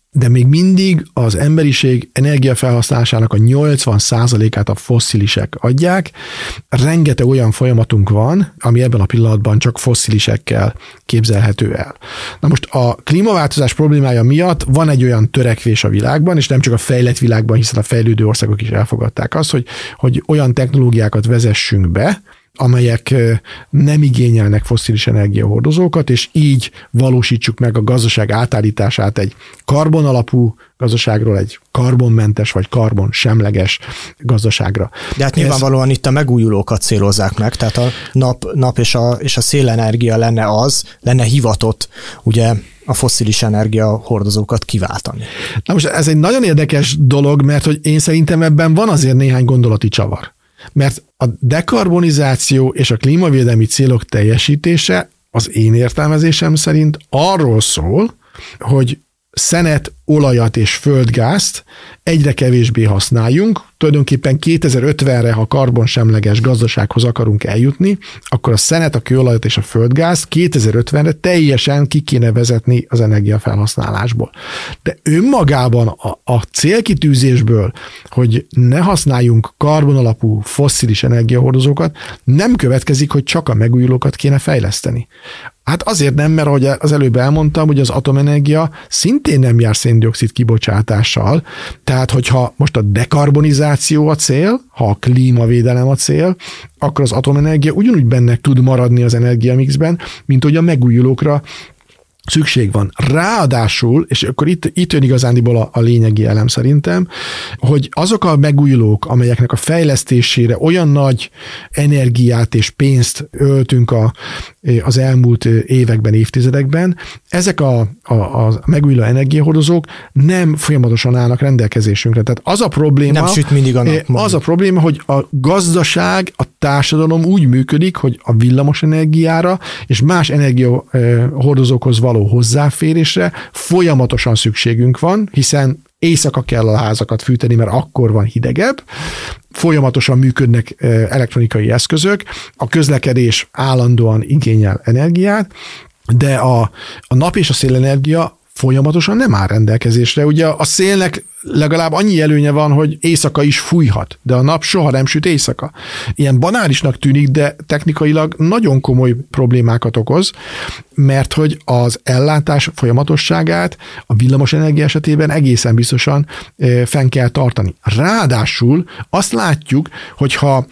[SPEAKER 2] de még mindig az emberiség energiafelhasználásának a nyolcvan százalékát a fosszilisek adják. Rengeteg olyan folyamatunk van, ami ebben a pillanatban csak fosszilisekkel képzelhető el. Na most a klímaváltozás problémája miatt van egy olyan törekvés a világban, és nem csak a fejlett világban, hiszen a fejlődő országok is elfogadták azt, hogy, hogy olyan technológiákat vezessünk be, amelyek nem igényelnek fosszilis energiahordozókat, és így valósítsuk meg a gazdaság átállítását egy karbon alapú gazdaságról egy karbonmentes vagy karbonsemleges gazdaságra.
[SPEAKER 1] De hát nyilvánvalóan Ez... itt a megújulókat célozzák meg, tehát a nap, nap és, a, és a szélenergia lenne az, lenne hivatott ugye a fosszilis energiahordozókat kiváltani. Na most ez egy nagyon érdekes dolog, mert hogy én szerintem ebben van azért néhány gondolati csavar. Mert a dekarbonizáció és a klímavédelmi célok teljesítése az én értelmezésem szerint arról szól, hogy szenet, olajat és földgázt egyre kevésbé használjunk. Tulajdonképpen kétezer-ötvenre, ha karbonsemleges gazdasághoz akarunk eljutni, akkor a szenet, a kőolajat és a földgázt kétezer-ötvenre teljesen ki kéne vezetni az energiafelhasználásból. De önmagában a, a célkitűzésből, hogy ne használjunk karbon alapú fosszilis energiahordozókat, nem következik, hogy csak a megújulókat kéne fejleszteni. Hát azért nem, mert ahogy az előbb elmondtam, hogy az atomenergia szintén nem jár széndioxid kibocsátással, tehát hogyha most a dekarbonizáció a cél, ha a klímavédelem a cél, akkor az atomenergia ugyanúgy benne tud maradni az energiamixben, mint hogy a megújulókra szükség van. Ráadásul, és akkor itt, itt jön igazándiból a, a lényegi elem szerintem, hogy azok a megújulók, amelyeknek a fejlesztésére olyan nagy energiát és pénzt öltünk a, az elmúlt években, évtizedekben, ezek a, a, a megújuló energiahordozók nem folyamatosan állnak rendelkezésünkre. Tehát az a probléma, nem süt mindig a nap,
[SPEAKER 2] az a probléma, hogy a gazdaság, a társadalom úgy működik, hogy a villamos energiára és más energiahordozókhoz való hozzáférésre folyamatosan szükségünk van, hiszen éjszaka kell a házakat fűteni, mert akkor van hidegebb, folyamatosan működnek elektronikai eszközök, a közlekedés állandóan igényel energiát, de a, a nap és a szélenergia folyamatosan nem áll rendelkezésre. Ugye a szélnek legalább annyi előnye van, hogy éjszaka is fújhat, de a nap soha nem süt éjszaka. Ilyen banálisnak tűnik, de technikailag nagyon komoly problémákat okoz, mert hogy az ellátás folyamatosságát a villamosenergia esetében egészen biztosan fenn kell tartani. Ráadásul azt látjuk, hogyha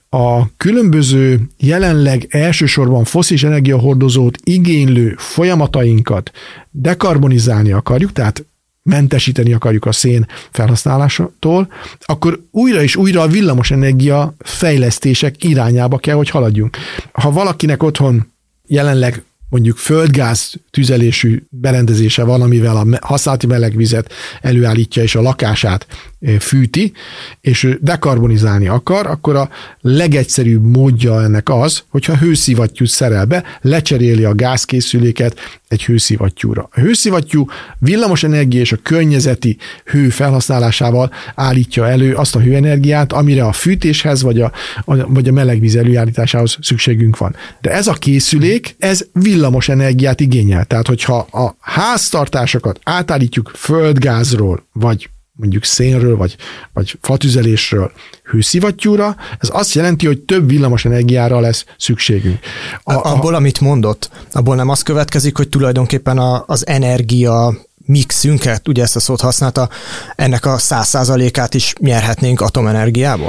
[SPEAKER 2] a különböző jelenleg elsősorban fosszilis energiahordozót igénylő folyamatainkat dekarbonizálni akarjuk, tehát mentesíteni akarjuk a szén felhasználásától, akkor újra és újra a villamosenergia fejlesztések irányába kell, hogy haladjunk. Ha valakinek otthon jelenleg mondjuk földgáz tüzelésű berendezése van, amivel a használati melegvizet előállítja és a lakását fűti, és ő dekarbonizálni akar, akkor a legegyszerűbb módja ennek az, hogyha hőszivattyút szerel be, lecseréli a gázkészüléket egy hőszivattyúra. A hőszivattyú villamosenergia és a környezeti hő felhasználásával állítja elő azt a hőenergiát, amire a fűtéshez vagy a, vagy a melegvíz előállításához szükségünk van. De ez a készülék, ez villamos energiát igényel. Tehát, hogyha a háztartásokat átállítjuk földgázról, vagy mondjuk szénről, vagy, vagy fatüzelésről hőszivattyúra, ez azt jelenti, hogy több villamos energiára lesz szükségünk.
[SPEAKER 1] A, abból, a, amit mondott, abból nem az következik, hogy tulajdonképpen a, az energia mixünket, ugye ezt a szót használta, ennek a száz százalékát is nyerhetnénk atomenergiából?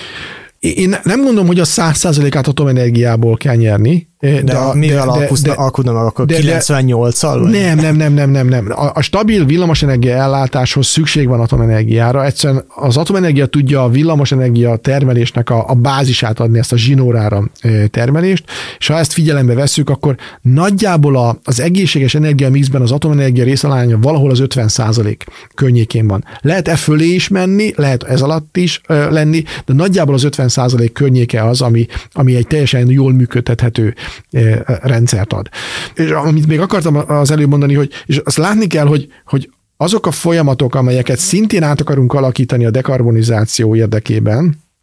[SPEAKER 2] Én nem mondom, hogy a száz százalékát atomenergiából kell nyerni.
[SPEAKER 1] De, de a, mivel de, alkudna, de, alkudna meg akkor de, kilencvennyolccal?
[SPEAKER 2] Nem, nem, nem, nem, nem, nem. A, a stabil villamosenergia ellátáshoz szükség van atomenergiára. Egyszerűen az atomenergia tudja a villamosenergia termelésnek a, a bázisát adni, ezt a zsinórára termelést, és ha ezt figyelembe vesszük, akkor nagyjából a, az egészséges energiamixben az atomenergia részaránya valahol az ötven százalék környékén van. Lehet e fölé is menni, lehet ez alatt is ö, lenni, de nagyjából az ötven százalék környéke az, ami, ami egy teljesen jól működtethető rendszert ad. És amit még akartam az előbb mondani, hogy és azt látni kell, hogy, hogy azok a folyamatok, amelyeket szintén át akarunk alakítani a dekarbonizáció érdekében,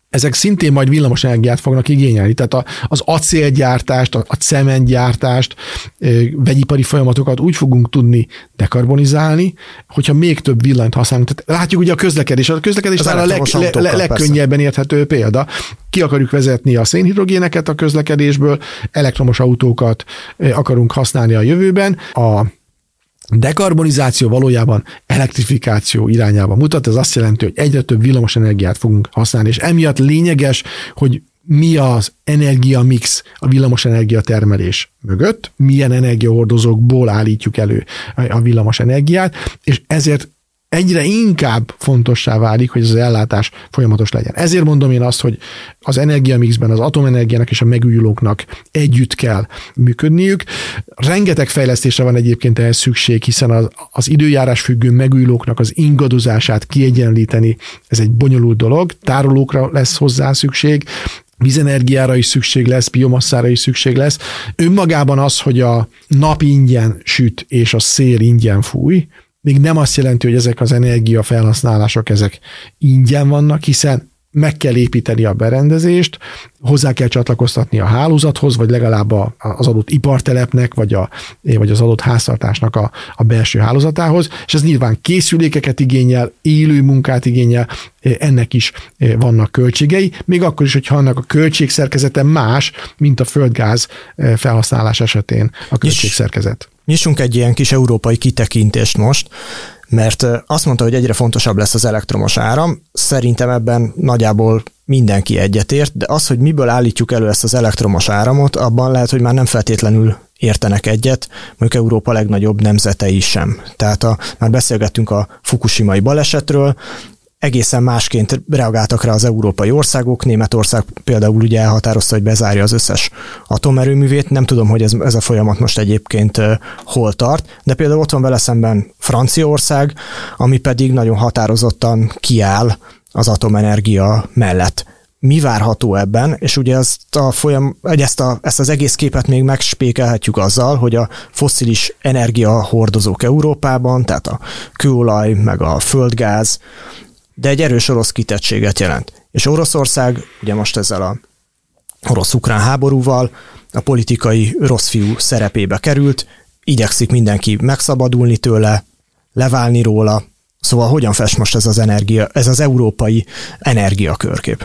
[SPEAKER 2] ezek szintén majd villamos energiát fognak igényelni. Tehát az acélgyártást, a cementgyártást, vegyipari folyamatokat úgy fogunk tudni dekarbonizálni, hogyha még több villanyt használunk. Tehát látjuk ugye a közlekedés. A közlekedés talán a leg, le, le, legkönnyebben érthető példa. Ki akarjuk vezetni a szénhidrogéneket a közlekedésből, elektromos autókat akarunk használni a jövőben. A dekarbonizáció valójában elektrifikáció irányába mutat, ez azt jelenti, hogy egyre több villamos energiát fogunk használni, és emiatt lényeges, hogy mi az energiamix a villamos energia termelés mögött, milyen energiahordozókból állítjuk elő a villamos energiát, és ezért egyre inkább fontossá válik, hogy ez az ellátás folyamatos legyen. Ezért mondom én azt, hogy az energiamixben az atomenergiának és a megújulóknak együtt kell működniük. Rengeteg fejlesztésre van egyébként ehhez szükség, hiszen az, az időjárás függő megújulóknak az ingadozását kiegyenlíteni, ez egy bonyolult dolog, tárolókra lesz hozzá szükség, vízenergiára is szükség lesz, biomasszára is szükség lesz. Önmagában az, hogy a nap ingyen süt és a szél ingyen fúj, még nem azt jelenti, hogy ezek az energiafelhasználások ezek ingyen vannak, hiszen meg kell építeni a berendezést, hozzá kell csatlakoztatni a hálózathoz, vagy legalább az adott ipartelepnek, vagy, a, vagy az adott háztartásnak a, a belső hálózatához, és ez nyilván készülékeket igényel, élő munkát igényel, ennek is vannak költségei, még akkor is, hogyha annak a költségszerkezete más, mint a földgáz felhasználás esetén a költségszerkezet.
[SPEAKER 1] Nyissunk egy ilyen kis európai kitekintést most, mert azt mondta, hogy egyre fontosabb lesz az elektromos áram. Szerintem ebben nagyjából mindenki egyetért, de az, hogy miből állítjuk elő ezt az elektromos áramot, abban lehet, hogy már nem feltétlenül értenek egyet, mondjuk Európa legnagyobb nemzetei sem. Tehát a, már beszélgettünk a fukushimai balesetről, egészen másként reagáltak rá az európai országok. Németország például ugye elhatározta, hogy bezárja az összes atomerőművét. Nem tudom, hogy ez, ez a folyamat most egyébként uh, hol tart, de például ott van vele szemben Franciaország, ami pedig nagyon határozottan kiáll az atomenergia mellett. Mi várható ebben? És ugye ezt, a folyam, ezt, a, ezt az egész képet még megspékelhetjük azzal, hogy a fosszilis energiahordozók Európában, tehát a kőolaj, meg a földgáz, de egy erős orosz kitettséget jelent. És Oroszország ugye most ezzel a orosz-ukrán háborúval a politikai rosszfiú szerepébe került, igyekszik mindenki megszabadulni tőle, leválni róla. Szóval hogyan fest most ez az energia, ez az európai energiakörkép?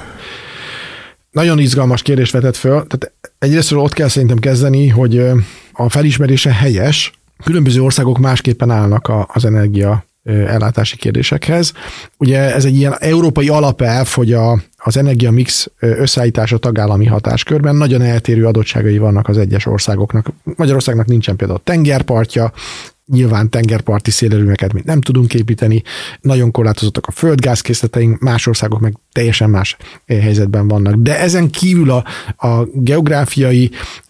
[SPEAKER 2] Nagyon izgalmas kérdést vetett föl. Tehát egyrésztről ott kell szerintem kezdeni, hogy a felismerése helyes. Különböző országok másképpen állnak az energia ellátási kérdésekhez. Ugye ez egy ilyen európai alapelv, hogy a, az energiamix összeállítása tagállami hatáskörben nagyon eltérő adottságai vannak az egyes országoknak. Magyarországnak nincsen például tengerpartja, nyilván tengerparti szélerőműveket még nem tudunk építeni, nagyon korlátozottak a földgázkészleteink, más országok meg teljesen más helyzetben vannak. De ezen kívül a, a geográfiai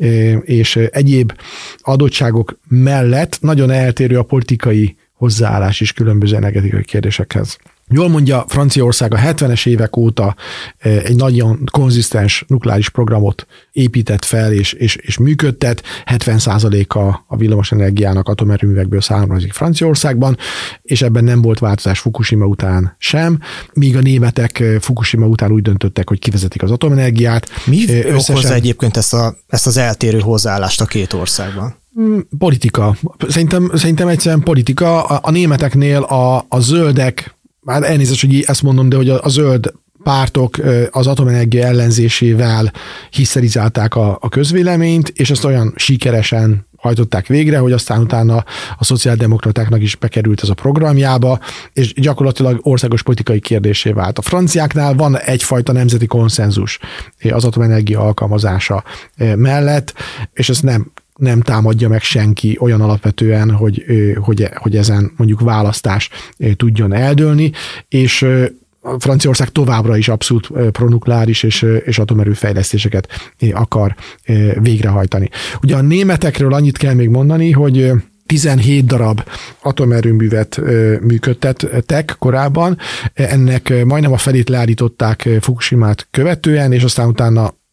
[SPEAKER 2] és egyéb adottságok mellett nagyon eltérő a politikai hozzáállás is különböző energetikai kérdésekhez. Jól mondja, Franciaország a hetvenes évek óta egy nagyon konzisztens nukleáris programot épített fel és, és, és működtet. hetven százaléka a villamosenergiának atomerőművekből származik Franciaországban, és ebben nem volt változás Fukushima után sem, míg a németek Fukushima után úgy döntöttek, hogy kivezetik az atomenergiát.
[SPEAKER 1] Mi Összesen... okozza egyébként ezt, a, ezt az eltérő hozzáállást a két országban?
[SPEAKER 2] Politika. Szerintem, szerintem egyszerűen politika. A, a németeknél a, a zöldek, már elnézést, hogy ezt mondom, de hogy a, a zöld pártok az atomenergia ellenzésével hiszterizálták a, a közvéleményt, és ezt olyan sikeresen hajtották végre, hogy aztán utána a szociáldemokratáknak is bekerült ez a programjába, és gyakorlatilag országos politikai kérdésé vált. A franciáknál van egyfajta nemzeti konszenzus az atomenergia alkalmazása mellett, és ez nem nem támadja meg senki olyan alapvetően, hogy, hogy, hogy ezen mondjuk választás tudjon eldőlni, és Franciaország továbbra is abszolút pronukleáris és, és atomerőfejlesztéseket akar végrehajtani. Ugye a németekről annyit kell még mondani, hogy tizenhét darab atomerőművet működtettek korábban, ennek majdnem a felét leállították Fukushimát követően, és aztán utána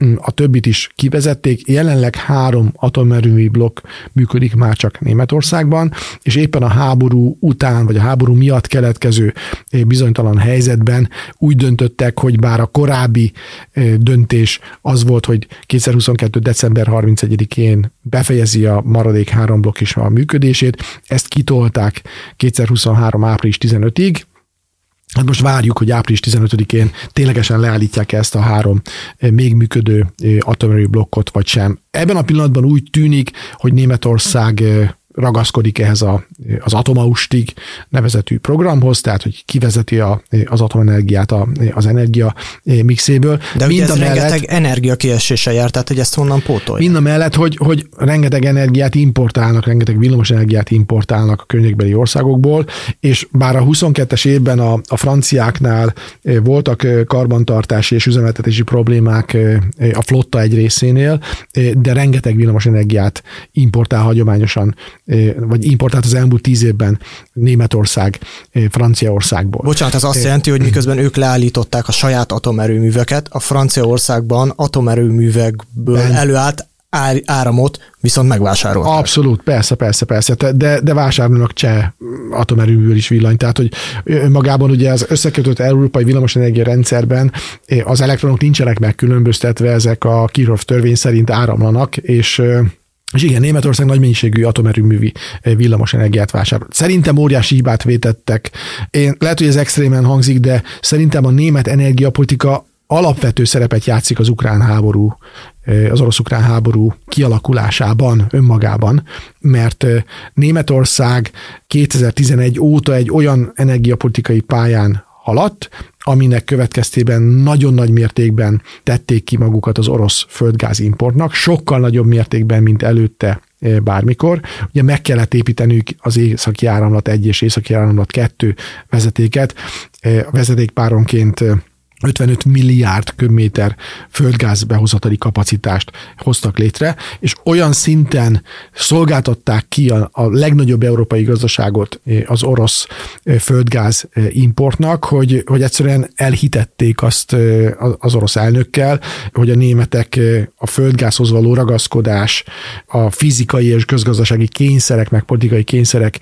[SPEAKER 2] a többit is kivezették. Jelenleg három atomerőmű blokk működik már csak Németországban, és éppen a háború után, vagy a háború miatt keletkező bizonytalan helyzetben úgy döntöttek, hogy bár a korábbi döntés az volt, hogy kétezer-huszonkettő. december harmincegyedikén befejezi a maradék három blokk is a működését, ezt kitolták kétezer-huszonhárom. április tizenötödikéig. Hát most várjuk, hogy április tizenötödikén ténylegesen leállítják ezt a három még működő atomerőmű blokkot, vagy sem. Ebben a pillanatban úgy tűnik, hogy Németország ragaszkodik ehhez a, az Atomaustig nevezetű programhoz, tehát hogy kivezeti a, az atomenergiát a, az energia mixéből.
[SPEAKER 1] De mind ugye ez mellett, rengeteg energia kiesése jár, tehát hogy ezt honnan pótolja?
[SPEAKER 2] Mind a mellett, hogy, hogy rengeteg energiát importálnak, rengeteg villamos energiát importálnak a környékbeli országokból, és bár a huszonkettes évben a, a franciáknál voltak karbantartási és üzemeltetési problémák a flotta egy részénél, de rengeteg villamos energiát importál hagyományosan, vagy importált az elmúlt tíz évben Németország, Franciaországból.
[SPEAKER 1] Bocsánat, ez azt jelenti, hogy miközben ők leállították a saját atomerőműveket, a Franciaországban atomerőművekből ben... előállt áramot viszont megvásárolták.
[SPEAKER 2] Abszolút, persze, persze, persze, de, de vásárolnak cseh atomerőműből is villany, tehát hogy magában ugye az összekötött európai villamosenergia rendszerben az elektronok nincsenek megkülönböztetve, ezek a Kirchhoff törvény szerint áramlanak, és És igen, Németország nagy mennyiségű atomerőművi villamosenergiát vásárol. Szerintem óriási hibát vétettek. Én, lehet, hogy ez extrémen hangzik, de szerintem a német energiapolitika alapvető szerepet játszik az ukrán háború, az orosz-ukrán háború kialakulásában, önmagában, mert Németország kétezer-tizenegy óta egy olyan energiapolitikai pályán haladt, aminek következtében nagyon nagy mértékben tették ki magukat az orosz földgáz importnak, sokkal nagyobb mértékben, mint előtte bármikor. Ugye meg kellett építenünk az északi áramlat egy és északi áramlat kettő vezetéket, a vezetékpáronként ötvenöt milliárd köbméter földgáz behozatali kapacitást hoztak létre, és olyan szinten szolgáltatták ki a, a legnagyobb európai gazdaságot az orosz földgáz importnak, hogy, hogy egyszerűen elhitették azt az orosz elnökkel, hogy a németek a földgázhoz való ragaszkodás, a fizikai és közgazdasági kényszerek, meg politikai kényszerek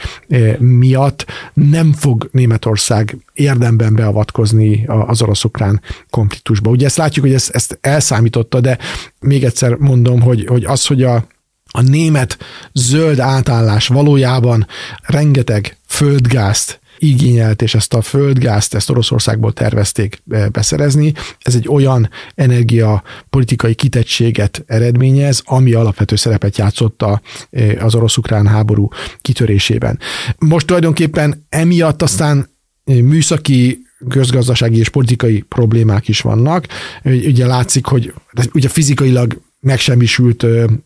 [SPEAKER 2] miatt nem fog Németország érdemben beavatkozni az orosz-ukrán konfliktusba. Ugye ezt látjuk, hogy ezt, ezt elszámította, de még egyszer mondom, hogy, hogy az, hogy a, a német zöld átállás valójában rengeteg földgázt igényelt, és ezt a földgázt, ezt Oroszországból tervezték beszerezni. Ez egy olyan energiapolitikai kitettséget eredményez, ami alapvető szerepet játszott az orosz-ukrán háború kitörésében. Most tulajdonképpen emiatt aztán műszaki, közgazdasági és politikai problémák is vannak. Ugye látszik, hogy ugye fizikailag megsemmisült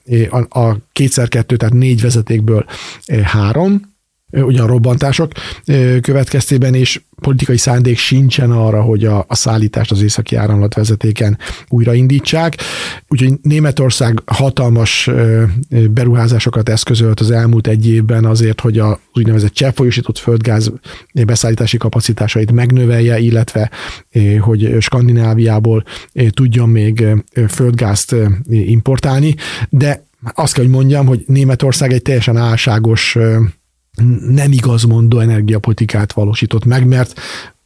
[SPEAKER 2] a kétszer kettő, tehát négy vezetékből három, ugyan robbantások következtében, és politikai szándék sincsen arra, hogy a, a szállítást az északi áramlatvezetéken újraindítsák. Úgyhogy Németország hatalmas beruházásokat eszközölt az elmúlt egy évben azért, hogy a úgynevezett cseppfolyósított földgáz beszállítási kapacitásait megnövelje, illetve hogy Skandináviából tudjon még földgázt importálni, de azt kell, hogy mondjam, hogy Németország egy teljesen álságos, nem igazmondó energiapolitikát valósított meg, mert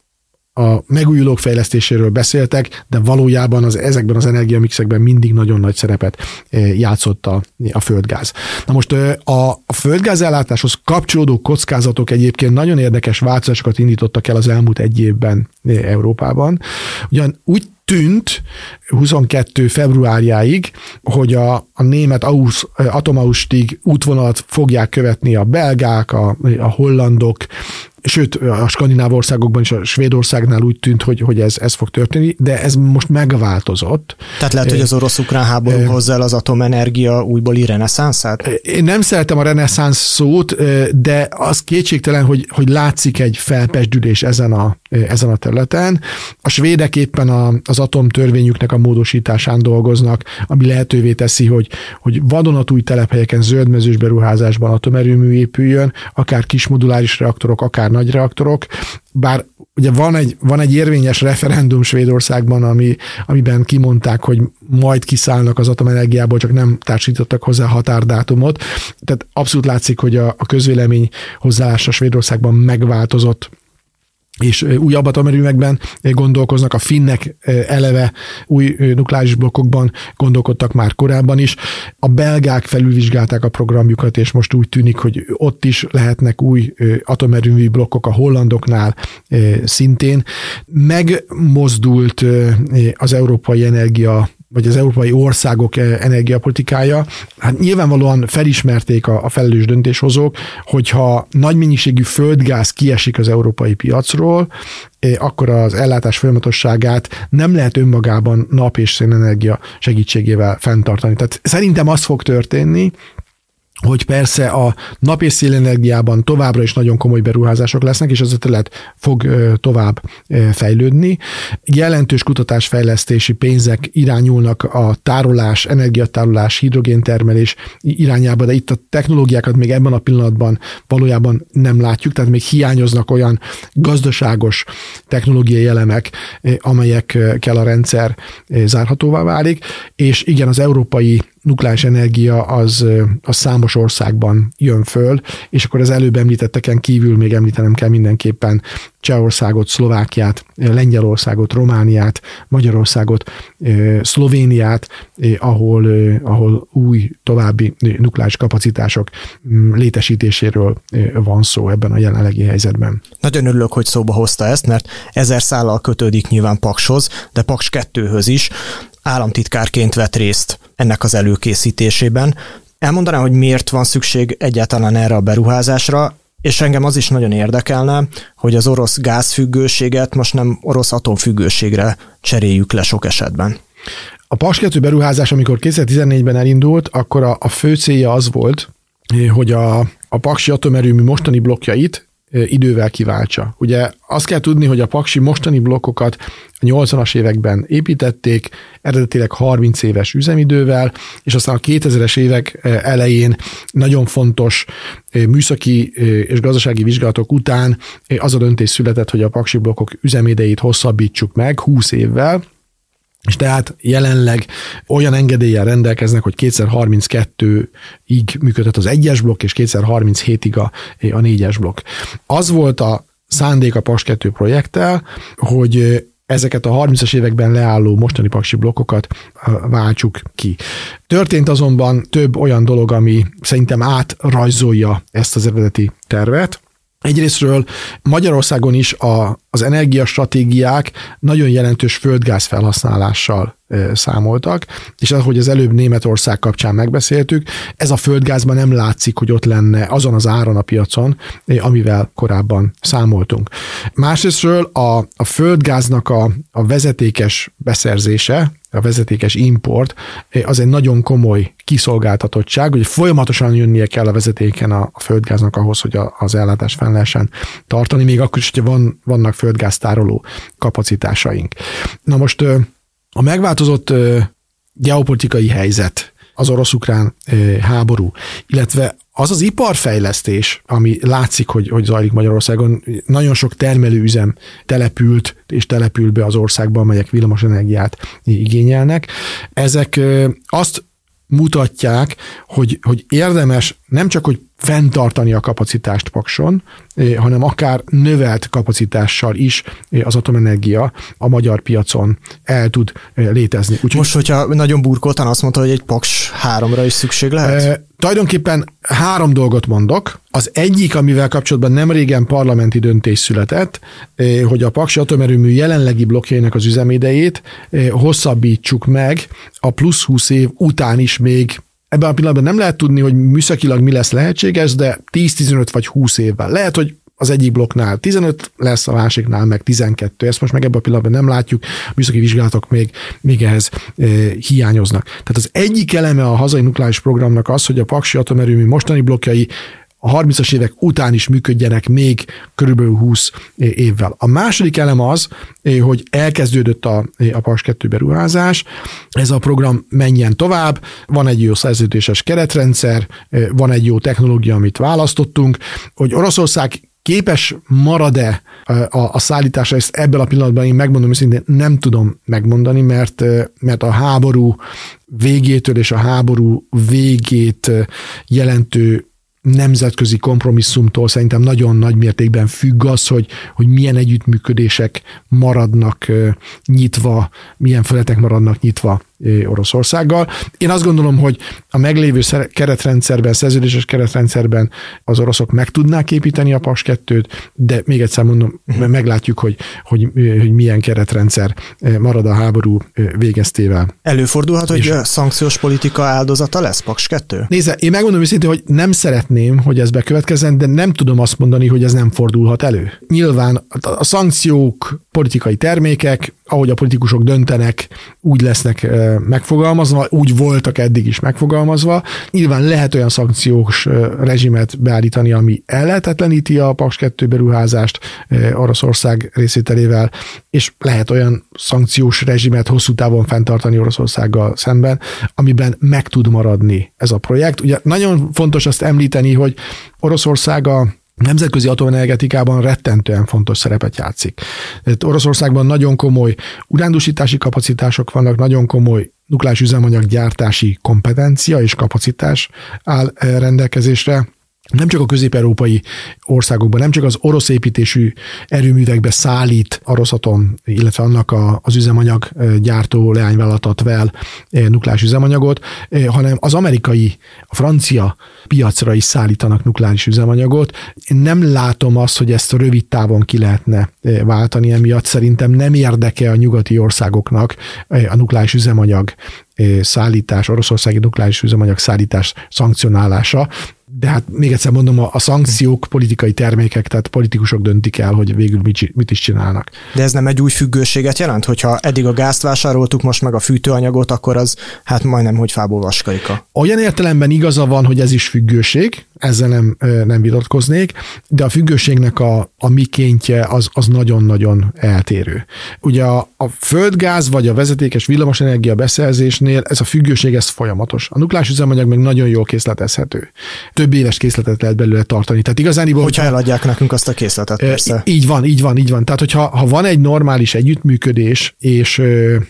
[SPEAKER 2] a megújulók fejlesztéséről beszéltek, de valójában az, ezekben az energiamixekben mindig nagyon nagy szerepet játszott a, a földgáz. Na most a, a földgázellátáshoz kapcsolódó kockázatok egyébként nagyon érdekes változásokat indítottak el az elmúlt egy évben Európában. Ugyan úgy tűnt huszonkettő februárjáig, hogy a, a német Atomaustig útvonalat fogják követni a belgák, a, a hollandok, sőt, a skandináv országokban és a Svédországnál úgy tűnt, hogy, hogy ez, ez fog történni, de ez most megváltozott.
[SPEAKER 1] Tehát lehet, hogy az orosz-ukrán háború hozza el az atomenergia újbóli reneszánszát?
[SPEAKER 2] Én nem szeretem a reneszánsz szót, de az kétségtelen, hogy, hogy látszik egy felpezsdülés ezen a, ezen a területen. A svédek éppen a, az atomtörvényüknek a módosításán dolgoznak, ami lehetővé teszi, hogy, hogy vadonatúj telephelyeken zöldmezős beruházásban atomerőmű épüljön, akár kis moduláris reaktorok, akár nagy reaktorok, bár ugye van egy, van egy érvényes referendum Svédországban, ami, amiben kimondták, hogy majd kiszállnak az atomenergiából, csak nem társítottak hozzá határdátumot. Tehát abszolút látszik, hogy a, a közvélemény hozzáállása Svédországban megváltozott, és új atomerőművekben gondolkoznak, a finnek eleve új nukleáris blokkokban gondolkodtak már korábban is. A belgák felülvizsgálták a programjukat, és most úgy tűnik, hogy ott is lehetnek új atomerőmű blokkok, a hollandoknál szintén. Megmozdult az európai energia vagy az európai országok energiapolitikája. Hát nyilvánvalóan felismerték a, a felelős döntéshozók, hogyha nagy mennyiségű földgáz kiesik az európai piacról, akkor az ellátás folyamatosságát nem lehet önmagában nap- és szénenergia segítségével fenntartani. Tehát szerintem az fog történni, hogy persze a nap- és szélenergiában továbbra is nagyon komoly beruházások lesznek, és az a terület fog tovább fejlődni. Jelentős kutatásfejlesztési pénzek irányulnak a tárolás, energiatárolás, hidrogéntermelés irányába, de itt a technológiákat még ebben a pillanatban valójában nem látjuk, tehát még hiányoznak olyan gazdaságos technológiai elemek, amelyekkel a rendszer zárhatóvá válik, és igen, az európai nukleáris energia az, az számos országban jön föl, és akkor az előbb említetteken kívül még említenem kell mindenképpen Csehországot, Szlovákiát, Lengyelországot, Romániát, Magyarországot, Szlovéniát, ahol, ahol új további nukleáris kapacitások létesítéséről van szó ebben a jelenlegi helyzetben.
[SPEAKER 1] Nagyon örülök, hogy szóba hozta ezt, mert ezer szállal kötődik nyilván Pakshoz, de Paks kettőhöz is. Államtitkárként vett részt ennek az előkészítésében. Elmondanám, hogy miért van szükség egyáltalán erre a beruházásra, és engem az is nagyon érdekelne, hogy az orosz gázfüggőséget most nem orosz atomfüggőségre cseréljük le sok esetben.
[SPEAKER 2] A Paks kettő beruházás, amikor kétezer-tizennégyben elindult, akkor a, a fő célja az volt, hogy a, a paksi atomerőmű mostani blokkjait idővel kiváltsa. Ugye azt kell tudni, hogy a paksi mostani blokkokat a nyolcvanas években építették, eredetileg harminc éves üzemidővel, és aztán a kétezres évek elején nagyon fontos műszaki és gazdasági vizsgálatok után az a döntés született, hogy a paksi blokkok üzemidejét hosszabbítsuk meg húsz évvel, és tehát jelenleg olyan engedéllyel rendelkeznek, hogy kétezer-harminckettőig működhet az egyes blokk, és kétezer-harminchétig a, a négyes blokk. Az volt a szándék a Paks kettő projekttel, hogy ezeket a harmincas években leálló mostani paksi blokkokat váltsuk ki. Történt azonban több olyan dolog, ami szerintem átrajzolja ezt az eredeti tervet. Egyrésztről Magyarországon is a, az energiastratégiák nagyon jelentős földgáz felhasználással e, számoltak, és ahogy az előbb Németország kapcsán megbeszéltük, ez a földgázban nem látszik, hogy ott lenne azon az áron a piacon, e, amivel korábban számoltunk. Másrésztről a, a földgáznak a, a vezetékes beszerzése, a vezetékes import, az egy nagyon komoly kiszolgáltatottság, hogy folyamatosan jönnie kell a vezetéken a, a földgáznak ahhoz, hogy a, az ellátást fenn lehessen tartani, még akkor is, hogyha van, vannak földgáztároló kapacitásaink. Na most a megváltozott geopolitikai helyzet, az orosz-ukrán háború, illetve az az iparfejlesztés, ami látszik, hogy, hogy zajlik Magyarországon, nagyon sok termelőüzem települt és települ be az országban, amelyek villamosenergiát igényelnek. Ezek azt mutatják, hogy, hogy érdemes nem csak, hogy fenntartani a kapacitást Pakson, hanem akár növelt kapacitással is az atomenergia a magyar piacon el tud létezni. Úgyhogy
[SPEAKER 1] most, hogyha nagyon burkoltan azt mondta, hogy egy Paks háromra is szükség lehet?
[SPEAKER 2] E, tulajdonképpen három dolgot mondok. Az egyik, amivel kapcsolatban nem régen parlamenti döntés született, hogy a paksi atomerőmű jelenlegi blokkjainak az üzemidejét hosszabbítsuk meg a plusz húsz év után is még. Ebben a pillanatban nem lehet tudni, hogy műszakilag mi lesz lehetséges, de tíz-tizenöt vagy húsz évvel. Lehet, hogy az egyik blokknál tizenöt lesz, a másiknál meg tizenkettő. Ezt most meg ebben a pillanatban nem látjuk, a műszaki vizsgálatok még, még ehhez e, hiányoznak. Tehát az egyik eleme a hazai nukleáris programnak az, hogy a paksi atomerőmű mostani blokkjai a harmincas évek után is működjenek még körülbelül húsz évvel. A második elem az, hogy elkezdődött a, a Paks kettő beruházás, ez a program menjen tovább, van egy jó szerződéses keretrendszer, van egy jó technológia, amit választottunk, hogy Oroszország képes marad-e a, a szállításra, ezt ebben a pillanatban én megmondom őszintén, nem tudom megmondani, mert, mert a háború végétől és a háború végét jelentő nemzetközi kompromisszumtól szerintem nagyon nagy mértékben függ az, hogy, hogy milyen együttműködések maradnak nyitva, milyen felületek maradnak nyitva Oroszországgal. Én azt gondolom, hogy a meglévő keretrendszerben, szerződéses keretrendszerben az oroszok meg tudnák építeni a Paks kettőt, de még egyszer mondom, meglátjuk, hogy, hogy, hogy milyen keretrendszer marad a háború végeztével.
[SPEAKER 5] Előfordulhat, hogy szankciós politika áldozata lesz Paks kettő?
[SPEAKER 2] Nézze, én megmondom őszintén, hogy nem szeretném, hogy ez bekövetkezzen, de nem tudom azt mondani, hogy ez nem fordulhat elő. Nyilván a szankciók politikai termékek, ahogy a politikusok döntenek, úgy lesznek megfogalmazva, úgy voltak eddig is megfogalmazva. Nyilván lehet olyan szankciós rezsimet beállítani, ami ellehetetleníti a Paks kettő beruházást Oroszország részvételével, és lehet olyan szankciós rezsimet hosszú távon fenntartani Oroszországgal szemben, amiben meg tud maradni ez a projekt. Ugye nagyon fontos azt említeni, hogy Oroszország a nemzetközi atomenergetikában rettentően fontos szerepet játszik. Oroszországban nagyon komoly urándúsítási kapacitások vannak, nagyon komoly nukleáris üzemanyag gyártási kompetencia és kapacitás áll rendelkezésre. Nem csak a közép-európai országokban, nem csak az orosz építésű erőművekbe szállít a Rosatom, illetve annak a, az üzemanyag gyártó leányvállalata vel nukleáris üzemanyagot, hanem az amerikai, a francia piacra is szállítanak nukleáris üzemanyagot. Én nem látom azt, hogy ezt rövid távon ki lehetne váltani, emiatt szerintem nem érdeke a nyugati országoknak a nukleáris üzemanyag szállítás, oroszországi nukleáris üzemanyag szállítás szankcionálása. De hát még egyszer mondom, a, a szankciók politikai termékek, tehát politikusok döntik el, hogy végül mit, mit is csinálnak.
[SPEAKER 5] De ez nem egy új függőséget jelent, hogyha eddig a gázt vásároltuk, most meg a fűtőanyagot, akkor az hát majdnem, hogy fából vaskarika.
[SPEAKER 2] Olyan értelemben igaza van, hogy ez is függőség, ezzel nem, nem vitatkoznék, de a függőségnek a, a mikéntje az, az nagyon-nagyon eltérő. Ugye a, a földgáz vagy a vezetékes villamosenergia beszerzésnél ez a függőség, ez folyamatos. A nukleáris üzemanyag meg nagyon jól készletezhető. Több éves készletet lehet belőle tartani. Tehát igazániból,
[SPEAKER 5] hogyha eladják nekünk azt a készletet, persze.
[SPEAKER 2] Így van, így van, így van. Tehát, hogyha ha van egy normális együttműködés, és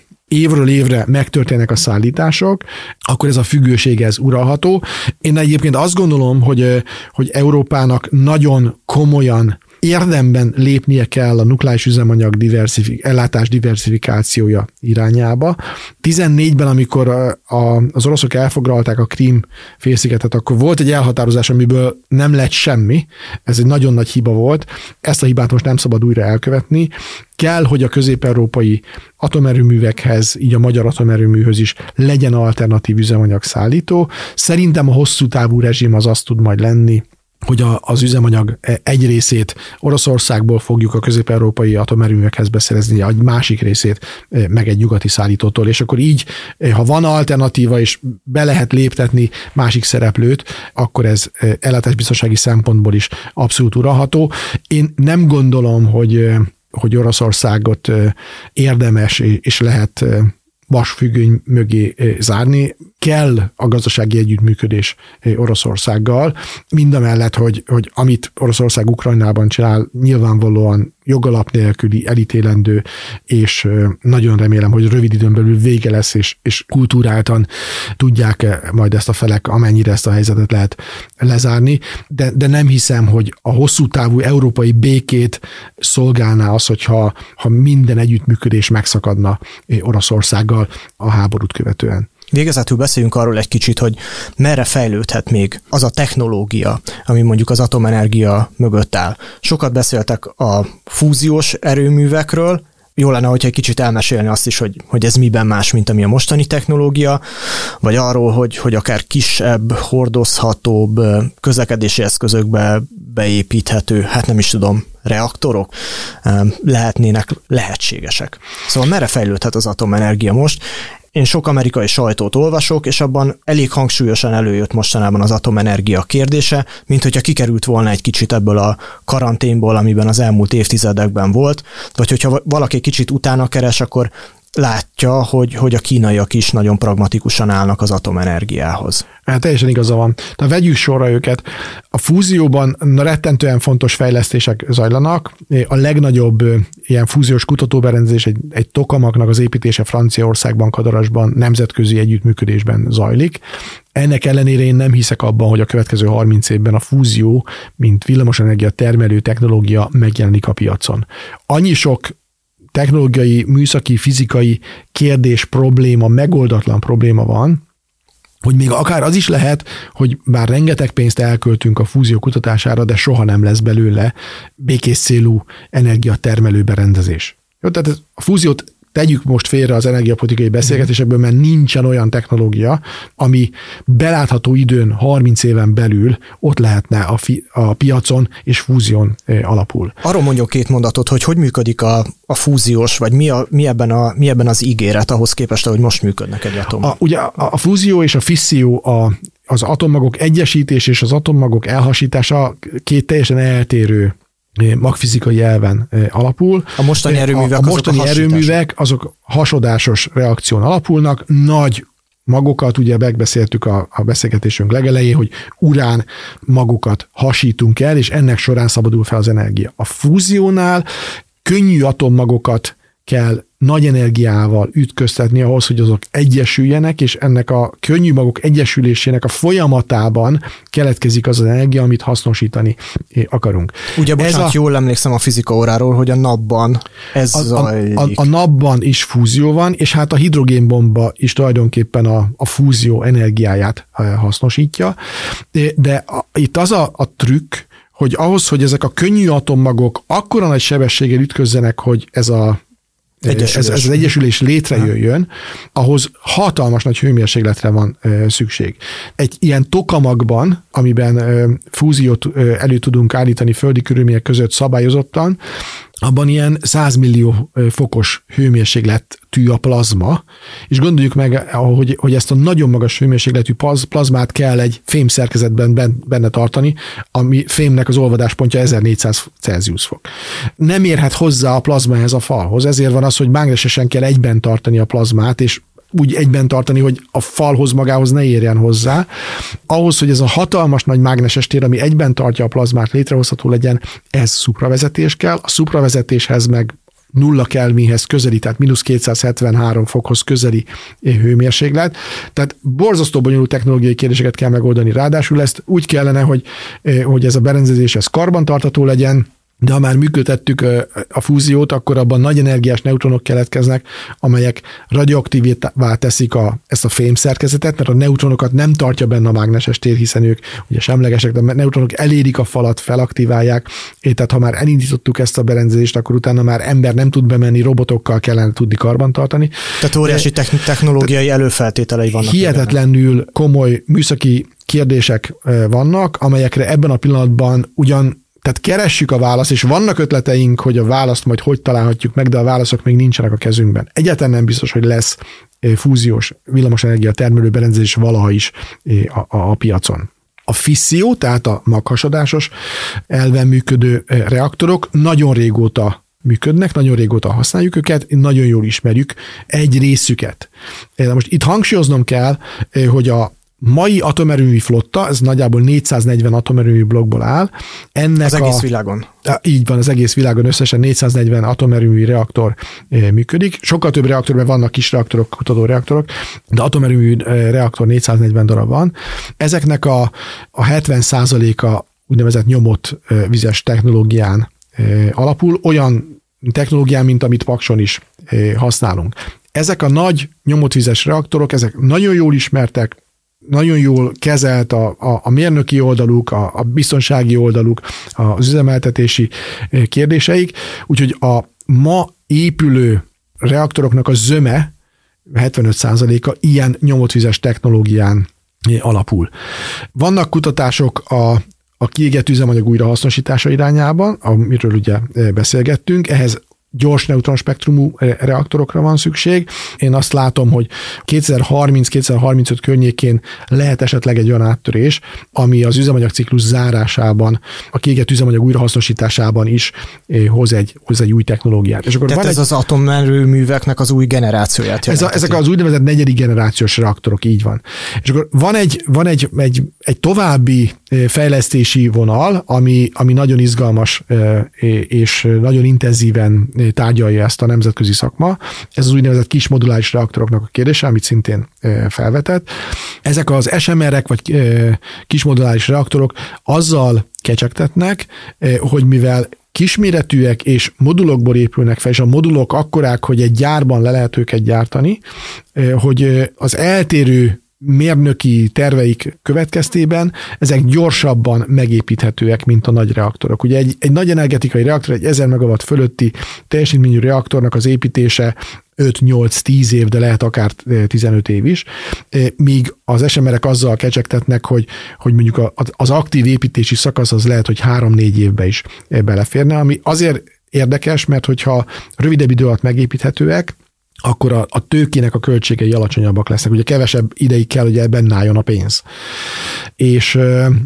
[SPEAKER 2] évről évre megtörténnek a szállítások, akkor ez a függőség ez uralható. Én egyébként azt gondolom, hogy, hogy Európának nagyon komolyan érdemben lépnie kell a nukleáris üzemanyag diversifik, ellátás diversifikációja irányába. tizennégyben, amikor a, a, az oroszok elfoglalták a Krím félszigetet, akkor volt egy elhatározás, amiből nem lett semmi. Ez egy nagyon nagy hiba volt. Ezt a hibát most nem szabad újra elkövetni. Kell, hogy a közép-európai atomerőművekhez, így a magyar atomerőműhöz is legyen alternatív üzemanyag szállító. Szerintem a hosszú távú rezsim az azt tud majd lenni, hogy a, az üzemanyag egy részét Oroszországból fogjuk a közép-európai atomerőművekhez beszerezni, egy másik részét meg egy nyugati szállítótól, és akkor így, ha van alternatíva, és be lehet léptetni másik szereplőt, akkor ez ellátásbiztonsági szempontból is abszolút uralható. Én nem gondolom, hogy, hogy Oroszországot érdemes és lehet vasfüggöny mögé zárni. Kell a gazdasági együttműködés Oroszországgal, mindamellett, hogy, hogy amit Oroszország Ukrajnában csinál, nyilvánvalóan jogalap nélküli, elítélendő, és nagyon remélem, hogy rövid időn belül vége lesz, és, és kultúráltan tudják majd ezt a felek, amennyire ezt a helyzetet lehet lezárni, de, de nem hiszem, hogy a hosszú távú európai békét szolgálná az, hogyha ha minden együttműködés megszakadna Oroszországgal a háborút követően.
[SPEAKER 5] Végezetül beszéljünk arról egy kicsit, hogy merre fejlődhet még az a technológia, ami mondjuk az atomenergia mögött áll. Sokat beszéltek a fúziós erőművekről, jó lenne, hogyha egy kicsit elmesélni azt is, hogy, hogy ez miben más, mint ami a mostani technológia, vagy arról, hogy, hogy akár kisebb, hordozhatóbb közlekedési eszközökbe beépíthető, hát nem is tudom, reaktorok lehetnének lehetségesek. Szóval merre fejlődhet az atomenergia most? Én sok amerikai sajtót olvasok, és abban elég hangsúlyosan előjött mostanában az atomenergia kérdése, mint hogyha kikerült volna egy kicsit ebből a karanténból, amiben az elmúlt évtizedekben volt, vagy hogyha valaki kicsit utána keres, akkor látja, hogy, hogy a kínaiak is nagyon pragmatikusan állnak az atomenergiához.
[SPEAKER 2] Hát teljesen igaza van. Na, vegyük sorra őket. A fúzióban rettentően fontos fejlesztések zajlanak. A legnagyobb ilyen fúziós kutatóberendezés egy, egy tokamaknak az építése Franciaországban, Kadarasban nemzetközi együttműködésben zajlik. Ennek ellenére én nem hiszek abban, hogy a következő harminc évben a fúzió, mint villamosenergia termelő technológia megjelenik a piacon. Annyi sok technológiai, műszaki, fizikai kérdés, probléma, megoldatlan probléma van, hogy még akár az is lehet, hogy bár rengeteg pénzt elköltünk a fúzió kutatására, de soha nem lesz belőle békés célú energiatermelő berendezés. Jó, tehát a fúziót tegyük most félre az energiapolitikai beszélgetésekből, mert nincsen olyan technológia, ami belátható időn, harminc éven belül ott lehetne a, fi, a piacon és fúzión alapul.
[SPEAKER 5] Arról mondjuk két mondatot, hogy hogy működik a, a fúziós, vagy mi, a, mi, ebben a, mi ebben az ígéret ahhoz képest, ahogy most működnek egy atomok.
[SPEAKER 2] A, ugye a, a fúzió és a fisszió, a, az atommagok egyesítés és az atommagok elhasítása két teljesen eltérő magfizikai elven alapul.
[SPEAKER 5] A mostani erőművek,
[SPEAKER 2] a, a mostani azok a erőművek azok hasodásos reakción alapulnak, nagy magokat, ugye megbeszéltük a, a beszélgetésünk legelején, hogy urán magokat hasítunk el, és ennek során szabadul fel az energia. A fúziónál könnyű atommagokat kell nagy energiával ütköztetni ahhoz, hogy azok egyesüljenek, és ennek a könnyű magok egyesülésének a folyamatában keletkezik az az energia, amit hasznosítani akarunk.
[SPEAKER 5] Ugye, bocsánat, a, jól emlékszem a fizika óráról, hogy a napban ez
[SPEAKER 2] a,
[SPEAKER 5] zajlik.
[SPEAKER 2] A, a, a napban is fúzió van, és hát a hidrogénbomba is tulajdonképpen a, a fúzió energiáját hasznosítja, de a, itt az a, a trükk, hogy ahhoz, hogy ezek a könnyű atommagok akkora nagy sebességgel ütközzenek, hogy ez a Ez, ez az egyesülés létrejöjjön, ahhoz hatalmas nagy hőmérsékletre van ö, szükség. Egy ilyen tokamagban, amiben ö, fúziót ö, elő tudunk állítani földi körülmények között szabályozottan, abban ilyen száz millió fokos hőmérsékletű a plazma, és gondoljuk meg, hogy, hogy ezt a nagyon magas hőmérsékletű plazmát kell egy fém szerkezetben benne tartani, ami fémnek az olvadáspontja ezernégyszáz Celsius fok. Nem érhet hozzá a plazma ehhez a falhoz, ezért van az, hogy mágnesesen kell egyben tartani a plazmát, és úgy egyben tartani, hogy a falhoz magához ne érjen hozzá. Ahhoz, hogy ez a hatalmas nagy mágneses tér, ami egyben tartja a plazmát, létrehozható legyen, ez szupravezetés kell. A szupravezetéshez meg nulla kelvinhez közeli, tehát mínusz kétszázhetvenhárom fokhoz közeli hőmérséklet. Tehát borzasztó bonyolult technológiai kérdéseket kell megoldani. Ráadásul ezt úgy kellene, hogy, hogy ez a berendezés ez karbantartható legyen, de ha már működtettük a fúziót, akkor abban nagy energiás neutronok keletkeznek, amelyek radioaktívvá teszik a, ezt a fémszerkezetet, mert a neutronokat nem tartja benne a mágneses tér, hiszen ők ugye semlegesek, de a neutronok elérik a falat, felaktiválják, és tehát ha már elindítottuk ezt a berendezést, akkor utána már ember nem tud bemenni, robotokkal kellene tudni karbantartani.
[SPEAKER 5] Tehát óriási technológiai előfeltételei vannak.
[SPEAKER 2] Hihetetlenül ebben. Komoly műszaki kérdések vannak, amelyekre ebben a pillanatban ugyan tehát keressük a választ, és vannak ötleteink, hogy a választ majd hogy találhatjuk meg, de a válaszok még nincsenek a kezünkben. Egyáltalán nem biztos, hogy lesz fúziós villamosenergia termelő berendezés valaha is a, a, a piacon. A fisszió, tehát a maghasadásos elven működő reaktorok nagyon régóta működnek, nagyon régóta használjuk őket, nagyon jól ismerjük egy részüket. De most itt hangsúlyoznom kell, hogy a mai atomerőmű flotta, ez nagyjából négyszáznegyven atomerőmű blokkból áll. Ennek
[SPEAKER 5] az egész
[SPEAKER 2] a,
[SPEAKER 5] világon.
[SPEAKER 2] Így van, az egész világon összesen négyszáznegyven atomerőmű reaktor működik. Sokkal több reaktorban vannak kis reaktorok, kutató reaktorok, de atomerőmű reaktor négyszáznegyven darab van. Ezeknek a, a hetven százaléka úgynevezett nyomott vizes technológián alapul, olyan technológián, mint amit Pakson is használunk. Ezek a nagy nyomott vizes reaktorok, ezek nagyon jól ismertek, nagyon jól kezelt a, a, a mérnöki oldaluk, a, a biztonsági oldaluk, az üzemeltetési kérdéseik, úgyhogy a ma épülő reaktoroknak a zöme, hetvenöt százaléka ilyen nyomotvizes technológián alapul. Vannak kutatások a, a kiégett üzemanyag újrahasznosítása irányában, amiről ugye beszélgettünk, ehhez gyors neutronspektrumú reaktorokra van szükség. Én azt látom, hogy kétezer-harminc-kétezer-harmincöt környékén lehet esetleg egy olyan áttörés, ami az üzemanyagciklus zárásában, a kiégett üzemanyag újrahasznosításában is hoz egy, hoz egy új technológiát. És akkor
[SPEAKER 5] Tehát ez
[SPEAKER 2] egy,
[SPEAKER 5] az atomerőműveknek az új generációját
[SPEAKER 2] ez a, ezek az úgynevezett negyedik generációs reaktorok, így van. És akkor van egy, van egy, egy, egy további fejlesztési vonal, ami, ami nagyon izgalmas és nagyon intenzíven tárgyalja ezt a nemzetközi szakma. Ez az úgynevezett kis moduláris reaktoroknak a kérdése, amit szintén felvetett. Ezek az es em er-ek vagy kis moduláris reaktorok azzal kecsegtetnek, hogy mivel kisméretűek és modulokból épülnek fel, és a modulok akkorák, hogy egy gyárban le lehet őket gyártani, hogy az eltérő mérnöki terveik következtében ezek gyorsabban megépíthetőek, mint a nagy reaktorok. Ugye egy, egy nagy energetikai reaktor, egy ezer megawatt fölötti teljesítményű reaktornak az építése öt-nyolc-tíz év, de lehet akár tizenöt év is, míg az es em er-ek azzal kecsegtetnek, hogy, hogy mondjuk az aktív építési szakasz az lehet, hogy három-négy évbe is beleférne, ami azért érdekes, mert hogyha rövidebb idő alatt megépíthetőek, akkor a, a tőkének a költségei alacsonyabbak lesznek. Ugye kevesebb ideig kell, hogy ebben álljon a pénz. És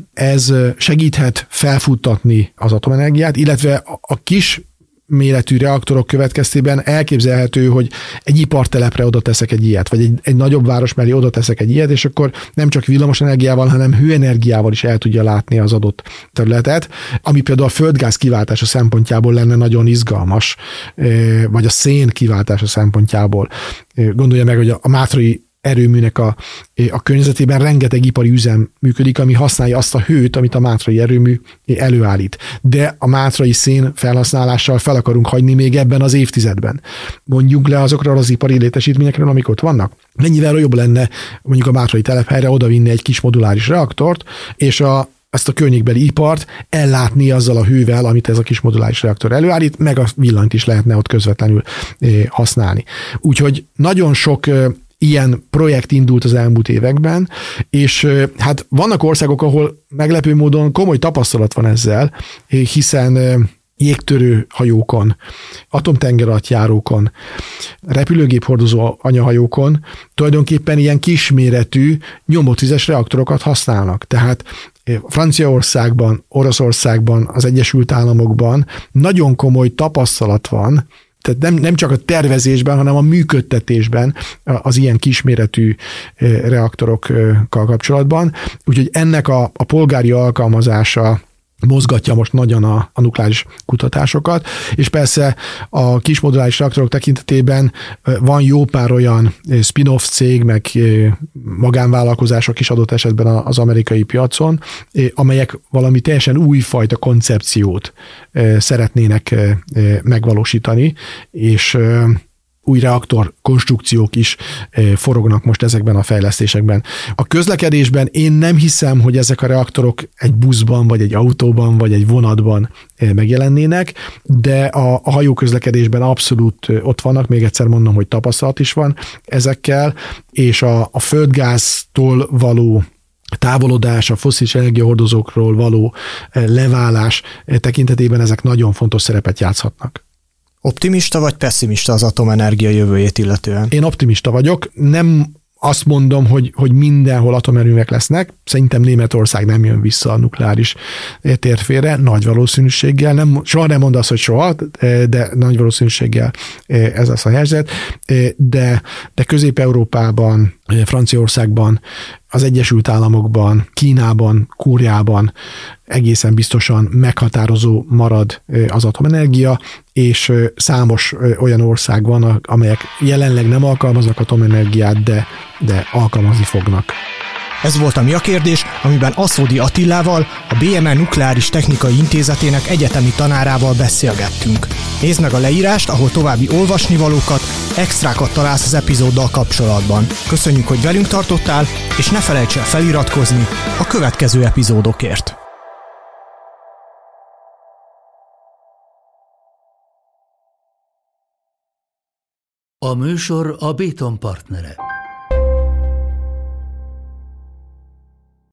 [SPEAKER 2] ez segíthet felfuttatni az atomenergiát, illetve a, a kis méretű reaktorok következtében elképzelhető, hogy egy ipartelepre oda teszek egy ilyet, vagy egy, egy nagyobb város mellé oda teszek egy ilyet, és akkor nem csak villamos energiával, hanem hőenergiával is el tudja látni az adott területet, ami például a földgáz kiváltása szempontjából lenne nagyon izgalmas, vagy a szén kiváltása szempontjából. Gondolja meg, hogy a mátrai erőműnek a, a környezetében rengeteg ipari üzem működik, ami használja azt a hőt, amit a mátrai erőmű előállít. De a mátrai szén felhasználással fel akarunk hagyni még ebben az évtizedben. Mondjuk le azokra az ipari létesítményekről, amik ott vannak. Mennyivel jobb lenne mondjuk a mátrai telephelyre odavinni egy kis moduláris reaktort, és a ezt a környékbeli ipart ellátni azzal a hővel, amit ez a kis moduláris reaktor előállít, meg a villanyt is lehetne ott közvetlenül használni. Úgyhogy nagyon sok ilyen projekt indult az elmúlt években, és hát vannak országok, ahol meglepő módon komoly tapasztalat van ezzel, hiszen jégtörő hajókon, atomtengeralattjárókon, repülőgép hordozó anyahajókon tulajdonképpen ilyen kisméretű nyomotvizes reaktorokat használnak. Tehát Franciaországban, Oroszországban, az Egyesült Államokban nagyon komoly tapasztalat van, tehát nem, nem csak a tervezésben, hanem a működtetésben az ilyen kisméretű reaktorokkal kapcsolatban. Úgyhogy ennek a, a polgári alkalmazása mozgatja most nagyon a, a nukleáris kutatásokat, és persze a kis moduláris reaktorok tekintetében van jó pár olyan spin-off cég, meg magánvállalkozások is adott esetben az amerikai piacon, amelyek valami teljesen újfajta koncepciót szeretnének megvalósítani, és új reaktor konstrukciók is forognak most ezekben a fejlesztésekben. A közlekedésben én nem hiszem, hogy ezek a reaktorok egy buszban, vagy egy autóban, vagy egy vonatban megjelennének, de a, a hajóközlekedésben abszolút ott vannak, még egyszer mondom, hogy tapasztalat is van ezekkel, és a, a földgáztól való távolodás, a fosszilis energiahordozókról való leválás tekintetében ezek nagyon fontos szerepet játszhatnak.
[SPEAKER 5] Optimista vagy pessimista az atomenergia jövőjét illetően?
[SPEAKER 2] Én optimista vagyok. Nem azt mondom, hogy, hogy mindenhol atomerőművek lesznek. Szerintem Németország nem jön vissza a nukleáris térfére, nagy valószínűséggel. Nem, soha nem mondasz, hogy soha, de nagy valószínűséggel ez lesz a helyzet. De, de Közép-Európában, Franciaországban, az Egyesült Államokban, Kínában, Koreában egészen biztosan meghatározó marad az atomenergia, és számos olyan ország van, amelyek jelenleg nem alkalmaznak atomenergiát, de, de alkalmazni fognak.
[SPEAKER 5] Ez volt a Mi a kérdés, amiben Aszódi Attilával, a bé em e Nukleáris Technikai Intézetének egyetemi tanárával beszélgettünk. Nézd meg a leírást, ahol további olvasnivalókat, extrákat találsz az epizóddal kapcsolatban. Köszönjük, hogy velünk tartottál, és ne felejts el feliratkozni a következő epizódokért.
[SPEAKER 3] A műsor a Béton partnere.